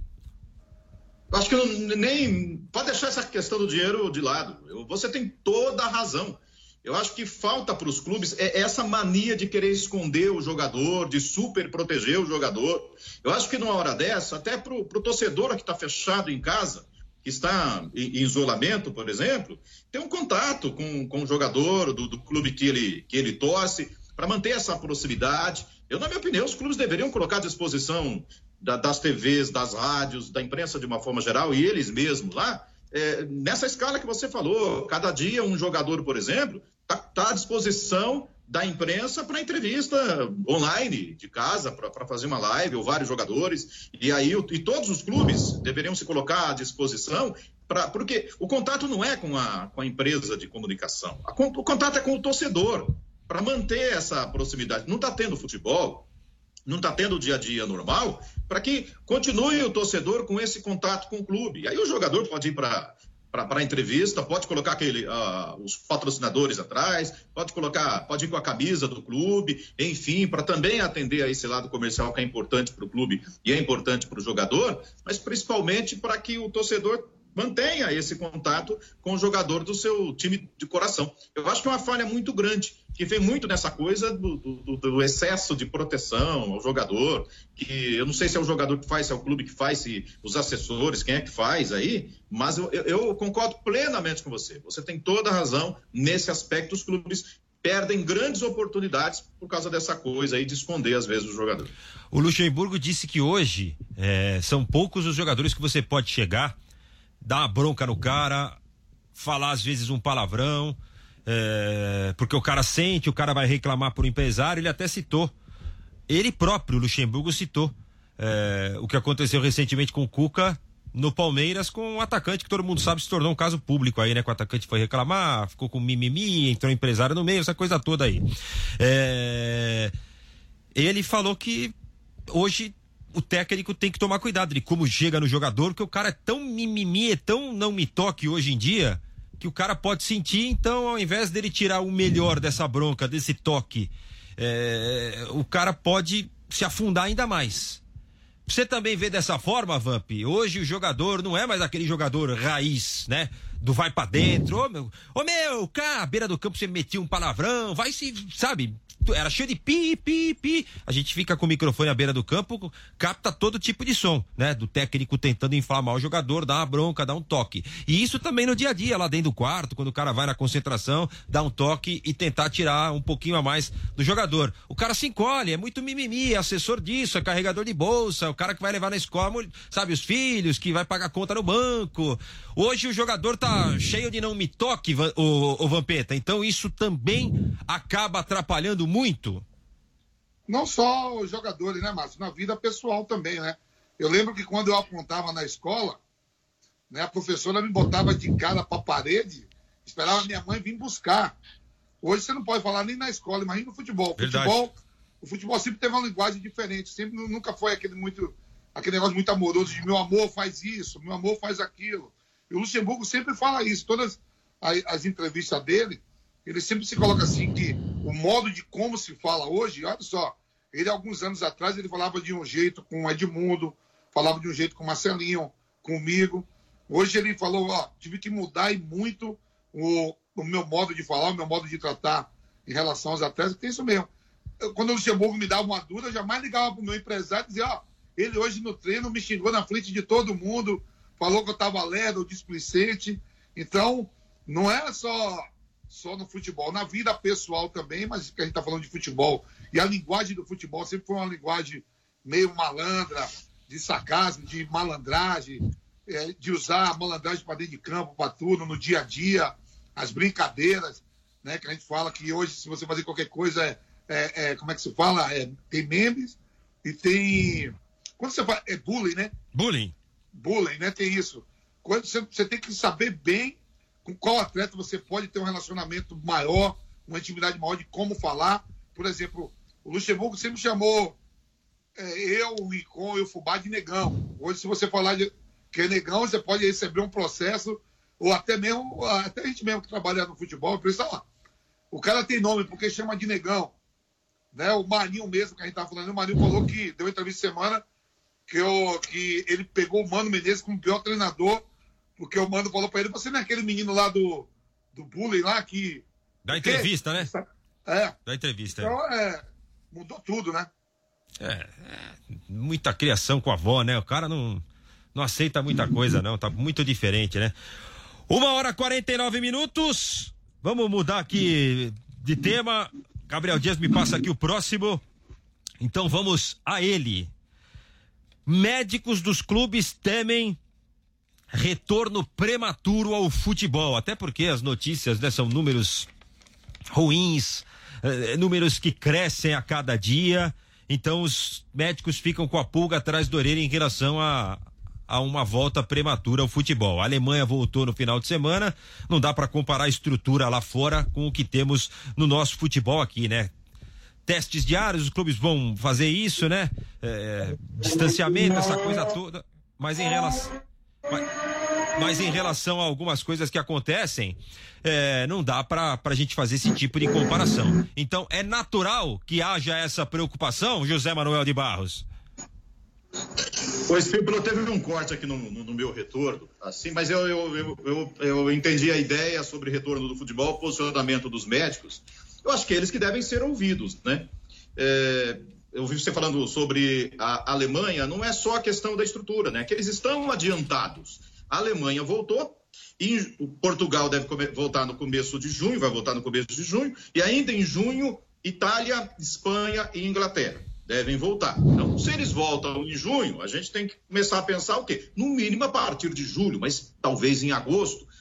Acho que nem pode deixar essa questão do dinheiro de lado. Você tem toda a razão. Eu acho que falta para os clubes essa mania de querer esconder o jogador, de super proteger o jogador. Eu acho que numa hora dessa, até para o torcedor que está fechado em casa, que está em isolamento, por exemplo, ter um contato com o jogador do clube que ele torce, para manter essa proximidade. Na minha opinião, os clubes deveriam colocar à disposição das TVs, das rádios, da imprensa de uma forma geral, e eles mesmos lá, nessa escala que você falou, cada dia um jogador, por exemplo, está à disposição da imprensa para entrevista online, de casa, para fazer uma live, ou vários jogadores, e todos os clubes deveriam se colocar à disposição, porque o contato não é com a empresa de comunicação, o contato é com o torcedor, para manter essa proximidade. Não está tendo futebol, não está tendo o dia a dia normal, para que continue o torcedor com esse contato com o clube. Aí o jogador pode ir para a entrevista, pode colocar os patrocinadores atrás, pode ir com a camisa do clube, enfim, para também atender a esse lado comercial que é importante para o clube e é importante para o jogador, mas principalmente para que o torcedor mantenha esse contato com o jogador do seu time de coração. Eu acho que é uma falha muito grande, que vem muito nessa coisa do excesso de proteção ao jogador, que eu não sei se é o jogador que faz, se é o clube que faz, se os assessores, quem é que faz aí, mas eu concordo plenamente com você. Você tem toda a razão nesse aspecto, os clubes perdem grandes oportunidades por causa dessa coisa aí de esconder às vezes o jogador. O Luxemburgo disse que hoje são poucos os jogadores que você pode chegar, dar uma bronca no cara, falar às vezes um palavrão, porque o cara sente, o cara vai reclamar por empresário. Ele até citou, ele próprio, Luxemburgo, citou o que aconteceu recentemente com o Cuca no Palmeiras, com um atacante que todo mundo sabe se tornou um caso público aí, né? Que o atacante foi reclamar, ficou com mimimi, entrou um empresário no meio, essa coisa toda aí. Ele falou que hoje o técnico tem que tomar cuidado de como chega no jogador, porque o cara é tão mimimi, é tão não me toque hoje em dia, que o cara pode sentir. Então, ao invés dele tirar o melhor dessa bronca, desse toque, o cara pode se afundar ainda mais. Você também vê dessa forma, Vamp? Hoje o jogador não é mais aquele jogador raiz, né? Do vai pra dentro, cá, à beira do campo você metia um palavrão, vai se, sabe? Era cheio de pi. A gente fica com o microfone à beira do campo, capta todo tipo de som, né? Do técnico tentando inflamar o jogador, dar uma bronca, dar um toque. E isso também no dia a dia, lá dentro do quarto, quando o cara vai na concentração, dá um toque e tentar tirar um pouquinho a mais do jogador. O cara se encolhe, é muito mimimi, é assessor disso, é carregador de bolsa, é o cara que vai levar na escola, sabe, os filhos, que vai pagar conta no banco. Hoje o jogador tá cheio de não me toque, o Vampeta. Então isso também acaba atrapalhando muito. Não só os jogadores, né, Márcio? Na vida pessoal também, né? Eu lembro que quando eu apontava na escola, né, a professora me botava de cara para a parede, esperava minha mãe vir buscar. Hoje você não pode falar nem na escola, imagina no futebol. O futebol sempre teve uma linguagem diferente, sempre nunca foi aquele negócio muito amoroso de meu amor faz isso, meu amor faz aquilo. E o Luxemburgo sempre fala isso, todas as entrevistas dele, ele sempre se coloca assim, que o modo de como se fala hoje, olha só, ele alguns anos atrás ele falava de um jeito com o Edmundo, falava de um jeito com o Marcelinho, comigo. Hoje ele falou, tive que mudar muito o meu modo de falar, o meu modo de tratar em relação aos atletas, que é isso mesmo. Quando o Luxemburgo me dava uma dúvida, eu jamais ligava para o meu empresário e dizia, ele hoje no treino me xingou na frente de todo mundo, falou que eu estava lerdo, displicente. Então, não é só no futebol, na vida pessoal também, mas que a gente está falando de futebol. E a linguagem do futebol sempre foi uma linguagem meio malandra, de sarcasmo, de malandragem, de usar a malandragem para dentro de campo, para tudo, no dia a dia, as brincadeiras, né? Que a gente fala que hoje, se você fazer qualquer coisa, como é que se fala? Tem memes e tem... Quando você fala... É bullying, né? Bullying, né? Tem isso. Quando você tem que saber bem com qual atleta você pode ter um relacionamento maior, uma intimidade maior de como falar. Por exemplo, o Luxemburgo sempre chamou eu, o Rincon e o Fubá de negão. Hoje, se você falar que é negão, você pode receber um processo, ou até a gente mesmo que trabalha no futebol, pensa lá, o cara tem nome porque chama de negão. Né? O Marinho mesmo, que a gente estava falando, o Marinho falou que deu entrevista semana que ele pegou o Mano Menezes como pior treinador, porque o Mano falou para ele, você não é aquele menino lá do bullying lá que... Da entrevista, né? Da entrevista. Então, mudou tudo, né? Muita criação com a avó, né? O cara não aceita muita coisa, não. Tá muito diferente, né? 1h49. Vamos mudar aqui de tema. Gabriel Dias me passa aqui o próximo. Então vamos a ele. Médicos dos clubes temem retorno prematuro ao futebol, até porque as notícias, né, são números ruins, números que crescem a cada dia, então os médicos ficam com a pulga atrás da orelha em relação a uma volta prematura ao futebol. A Alemanha voltou no final de semana, não dá para comparar a estrutura lá fora com o que temos no nosso futebol aqui, né? Testes diários, os clubes vão fazer isso, né? Distanciamento, essa coisa toda, mas em relação a algumas coisas que acontecem, não dá pra gente fazer esse tipo de comparação. Então, é natural que haja essa preocupação, José Manuel de Barros? Pois, Fibro, teve um corte aqui no meu retorno, assim, mas eu entendi a ideia sobre retorno do futebol, posicionamento dos médicos. Eu acho que eles que devem ser ouvidos, né? Eu vi você falando sobre a Alemanha, não é só a questão da estrutura, né? Que eles estão adiantados. A Alemanha voltou, e Portugal deve voltar no começo de junho, vai voltar no começo de junho, e ainda em junho, Itália, Espanha e Inglaterra devem voltar. Então, se eles voltam em junho, a gente tem que começar a pensar o quê? No mínimo a partir de julho, mas talvez em agosto,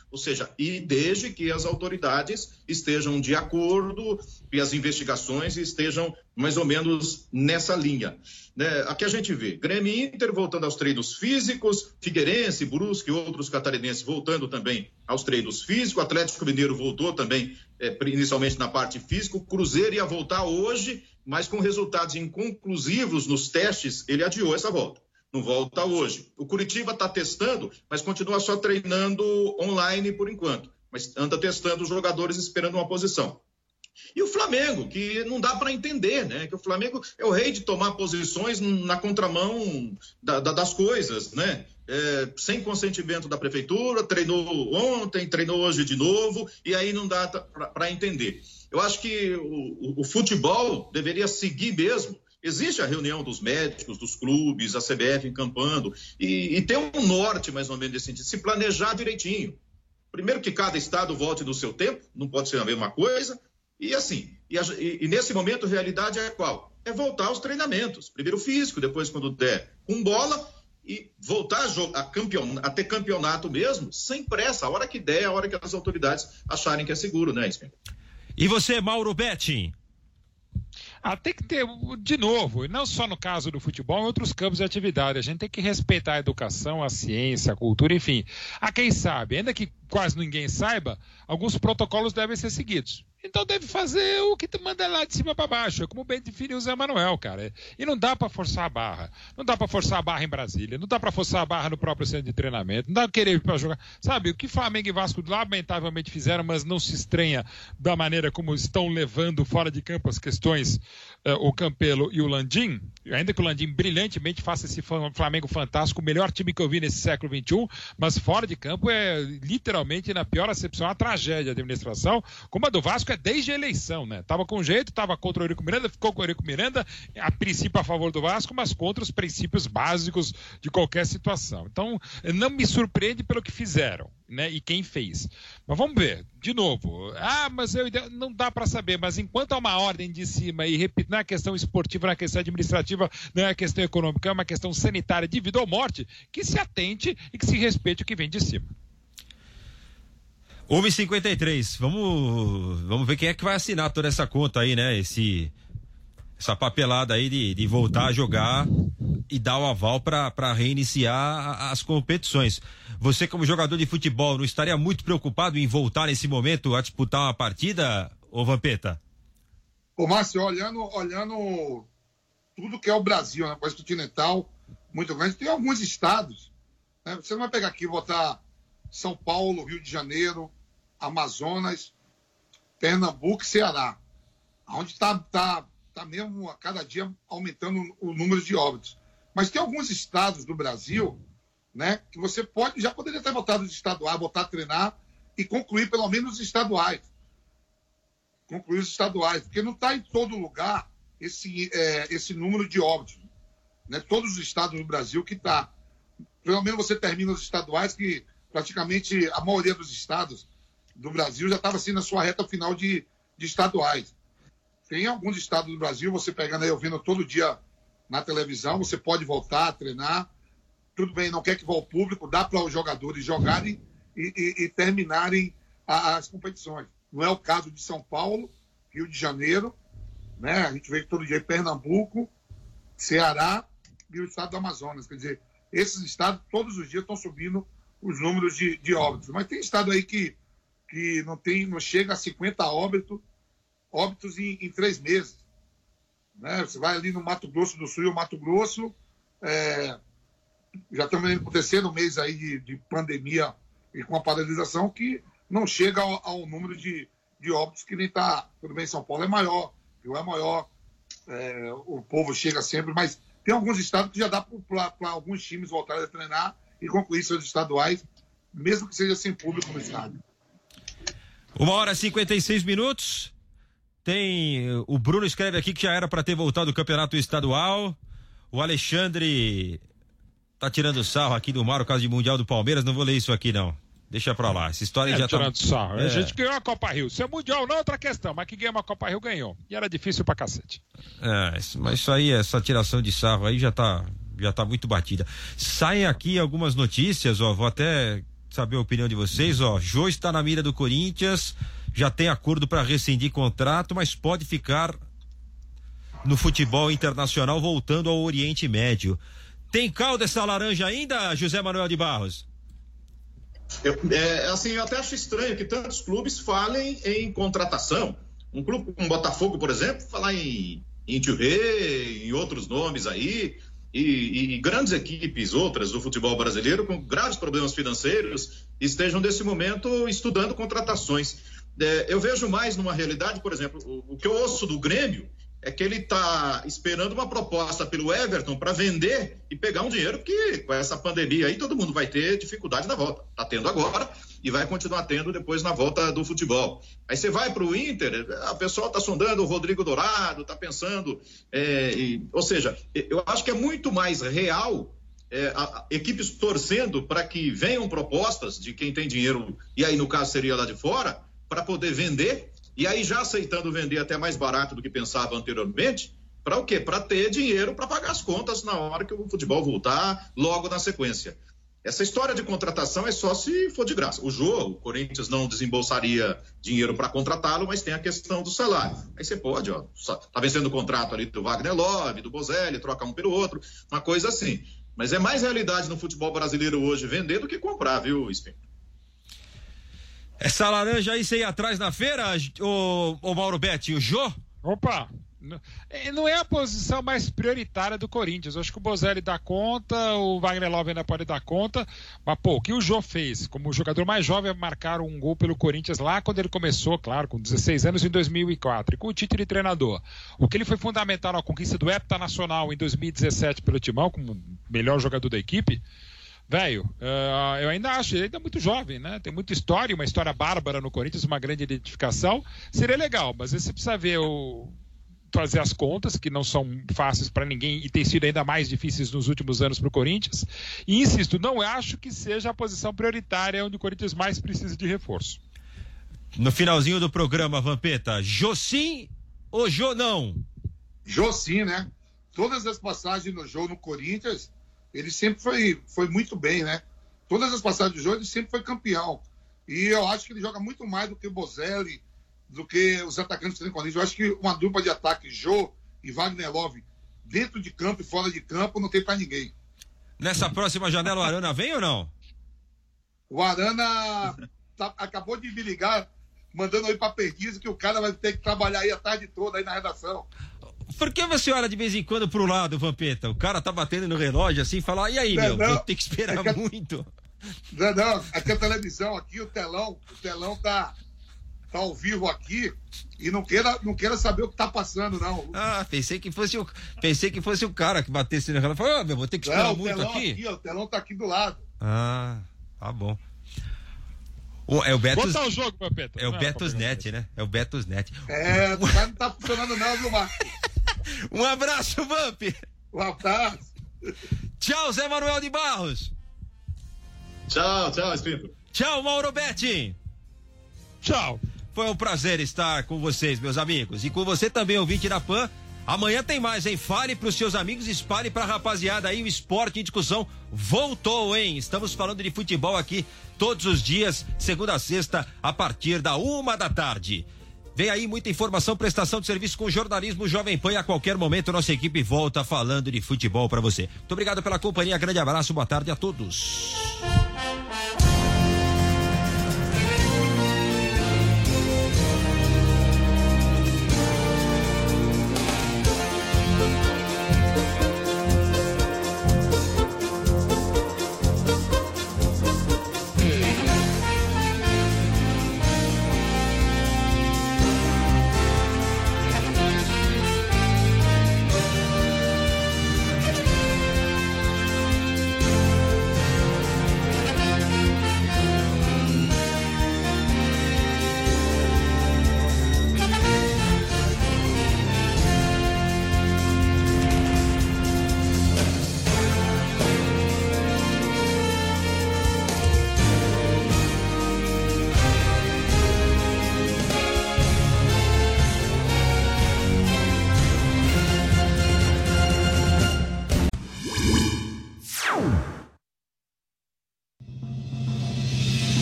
Ou seja, e desde que as autoridades estejam de acordo e as investigações estejam mais ou menos nessa linha. Né? Aqui a gente vê Grêmio e Inter voltando aos treinos físicos, Figueirense, Brusque e outros catarinenses voltando também aos treinos físicos, Atlético Mineiro voltou também inicialmente na parte física, o Cruzeiro ia voltar hoje, mas com resultados inconclusivos nos testes, ele adiou essa volta. Não volta hoje. O Curitiba está testando, mas continua só treinando online por enquanto. Mas anda testando os jogadores esperando uma posição. E o Flamengo, que não dá para entender, né? Que o Flamengo é o rei de tomar posições na contramão das coisas, né? Sem consentimento da prefeitura, treinou ontem, treinou hoje de novo, e aí não dá para entender. Eu acho que o futebol deveria seguir mesmo. Existe a reunião dos médicos, dos clubes, a CBF encampando, e tem um norte, mais ou menos, desse sentido, se planejar direitinho. Primeiro que cada estado volte no seu tempo, não pode ser a mesma coisa, e assim, e nesse momento a realidade é qual? É voltar aos treinamentos, primeiro físico, depois quando der com bola, e voltar a ter campeonato mesmo, sem pressa, a hora que der, a hora que as autoridades acharem que é seguro, né, Espinho? E você, Mauro Betting? Tem que ter, de novo, e não só no caso do futebol, em outros campos de atividade. A gente tem que respeitar a educação, a ciência, a cultura, enfim. Quem sabe, ainda que quase ninguém saiba, alguns protocolos devem ser seguidos. Então deve fazer o que tu manda lá de cima para baixo, como bem definiu o Zé Manuel, cara. E não dá para forçar a barra. Não dá para forçar a barra em Brasília, não dá para forçar a barra no próprio centro de treinamento, não dá para querer ir para jogar. Sabe, o que Flamengo e Vasco lamentavelmente fizeram, mas não se estranha da maneira como estão levando fora de campo as questões, o Campelo e o Landim, ainda que o Landim brilhantemente faça esse Flamengo fantástico, o melhor time que eu vi nesse século XXI, mas fora de campo é literalmente, na pior acepção, uma tragédia de administração, como a do Vasco é desde a eleição, né? Tava com jeito, tava contra o Eurico Miranda, ficou com o Eurico Miranda, a princípio a favor do Vasco, mas contra os princípios básicos de qualquer situação. Então, não me surpreende pelo que fizeram, né? E quem fez. Mas vamos ver, de novo. Mas não dá para saber, mas enquanto há uma ordem de cima, e repito, não é questão esportiva, não é questão administrativa, não é questão econômica, é uma questão sanitária de vida ou morte, que se atente e que se respeite o que vem de cima. 1h53, vamos ver quem é que vai assinar toda essa conta aí, né? Essa papelada aí de voltar a jogar e dar o aval para reiniciar as competições. Você, como jogador de futebol, não estaria muito preocupado em voltar nesse momento a disputar uma partida, ô Vampeta? Ô Márcio, olhando tudo que é o Brasil, né? País continental, muito grande, tem alguns estados, né? Você não vai pegar aqui e botar São Paulo, Rio de Janeiro, Amazonas, Pernambuco e Ceará, onde está mesmo a cada dia aumentando o número de óbitos. Mas tem alguns estados do Brasil, né, que você já poderia ter botado os estaduais, botar a treinar e concluir pelo menos os estaduais. Concluir os estaduais, porque não está em todo lugar esse número de óbitos. Né? Todos os estados do Brasil que está. Pelo menos você termina os estaduais, que praticamente a maioria dos estados do Brasil já estava assim na sua reta final de estaduais. Tem alguns estados do Brasil, você pegando aí, eu vendo todo dia na televisão, você pode voltar a treinar, tudo bem, não quer que vá ao público, dá para os jogadores jogarem e terminarem as competições. Não é o caso de São Paulo, Rio de Janeiro, né? A gente vê todo dia em Pernambuco, Ceará e o estado do Amazonas. Quer dizer, esses estados todos os dias estão subindo os números de óbitos. Mas tem estado aí que não chega a 50 óbitos em 3 meses. Né? Você vai ali no Mato Grosso do Sul e o Mato Grosso, já estamos no terceiro mês aí de pandemia e com a paralisação, que não chega ao número de óbitos que nem está. Tudo bem, São Paulo é maior, Rio é maior, o povo chega sempre, mas tem alguns estados que já dá para alguns times voltarem a treinar e concluir seus estaduais, mesmo que seja sem público no estádio. 1h56. O Bruno escreve aqui que já era para ter voltado do campeonato estadual. O Alexandre tá tirando sarro aqui do Mauro, caso de Mundial do Palmeiras. Não vou ler isso aqui, não. Deixa pra lá. Essa história já tirando tá... sarro. A gente ganhou a Copa Rio. Se é Mundial não é outra questão, mas que ganhou uma Copa Rio, ganhou. E era difícil pra cacete. Mas isso aí, essa tiração de sarro aí já tá muito batida. Saem aqui algumas notícias, vou até saber a opinião de vocês, ó. Jô está na mira do Corinthians, já tem acordo para rescindir contrato, mas pode ficar no futebol internacional voltando ao Oriente Médio. Tem caldo essa laranja ainda, José Manuel de Barros? Eu até acho estranho que tantos clubes falem em contratação. Um clube como o Botafogo, por exemplo, falar em Thierry, em outros nomes aí, e grandes equipes, outras do futebol brasileiro, com graves problemas financeiros, estejam nesse momento estudando contratações. Eu vejo mais numa realidade, por exemplo, o que eu ouço do Grêmio é que ele está esperando uma proposta pelo Everton para vender e pegar um dinheiro, porque com essa pandemia aí todo mundo vai ter dificuldade na volta. Está tendo agora e vai continuar tendo depois na volta do futebol. Aí você vai para o Inter, o pessoal está sondando o Rodrigo Dourado, está pensando... ou seja, eu acho que é muito mais real equipes torcendo para que venham propostas de quem tem dinheiro, e aí no caso seria lá de fora, para poder vender. E aí já aceitando vender até mais barato do que pensava anteriormente, para o quê? Para ter dinheiro para pagar as contas na hora que o futebol voltar, logo na sequência. Essa história de contratação é só se for de graça. O Corinthians não desembolsaria dinheiro para contratá-lo, mas tem a questão do salário. Aí você pode, tá vencendo o contrato ali do Wagner Love, do Bozelli, troca um pelo outro, uma coisa assim. Mas é mais realidade no futebol brasileiro hoje vender do que comprar, viu, Espinho? Essa laranja aí, você ia atrás na feira, o Mauro Betti, o Jô? Opa! Não é a posição mais prioritária do Corinthians. Eu acho que o Bozelli dá conta, o Wagner Love ainda pode dar conta, mas o que o Jô fez como jogador mais jovem é marcar um gol pelo Corinthians lá quando ele começou, claro, com 16 anos em 2004, e com o título de treinador. O que ele foi fundamental na conquista do heptanacional em 2017 pelo Timão, como melhor jogador da equipe. Velho, eu ainda acho, ele ainda é muito jovem, né? Tem muita história, uma história bárbara no Corinthians, uma grande identificação. Seria legal, mas aí você precisa ver fazer as contas, que não são fáceis para ninguém e tem sido ainda mais difíceis nos últimos anos para o Corinthians. E insisto, não acho que seja a posição prioritária onde o Corinthians mais precisa de reforço. No finalzinho do programa, Vampeta, Jô sim ou Jô não? Jô sim, né? Todas as passagens no Jô no Corinthians, ele sempre foi muito bem, né? Todas as passagens do Jô, ele sempre foi campeão. E eu acho que ele joga muito mais do que o Bozelli, do que os atacantes que tem Corinthians. Eu acho que uma dupla de ataque, Jô e Wagner Love, dentro de campo e fora de campo, não tem pra ninguém. Nessa próxima janela, o Arana vem ou não? O Arana acabou de me ligar, mandando eu ir pra Perdiz, que o cara vai ter que trabalhar aí a tarde toda aí na redação. Por que você olha de vez em quando pro lado, Vampeta? O cara tá batendo no relógio assim e fala, e aí, vou ter que esperar muito. Não, aqui a televisão, aqui o telão tá ao vivo aqui e não queira saber o que tá passando, não. Ah, pensei que fosse o cara que batesse no relógio. Falei, vou ter que esperar muito aqui. O telão tá aqui do lado. Ah, tá bom. É o Betos... Botar o jogo, Vampeta. É o Betosnet, né? É o Betosnet. Não tá funcionando não, viu, Marcos? Um abraço, Vamp. Um abraço. Tchau, Zé Manuel de Barros. Tchau, Espírito. Tchau, Mauro Betti. Tchau. Foi um prazer estar com vocês, meus amigos. E com você também, ouvinte da PAN. Amanhã tem mais, hein? Fale pros seus amigos, espalhe pra rapaziada aí. O Esporte em Discussão voltou, hein? Estamos falando de futebol aqui todos os dias, segunda a sexta, a partir da 13h. Vem aí muita informação, prestação de serviço com jornalismo Jovem Pan, e a qualquer momento nossa equipe volta falando de futebol pra você. Muito obrigado pela companhia, grande abraço, boa tarde a todos.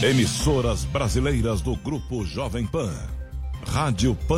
Emissoras brasileiras do Grupo Jovem Pan. Rádio Pan.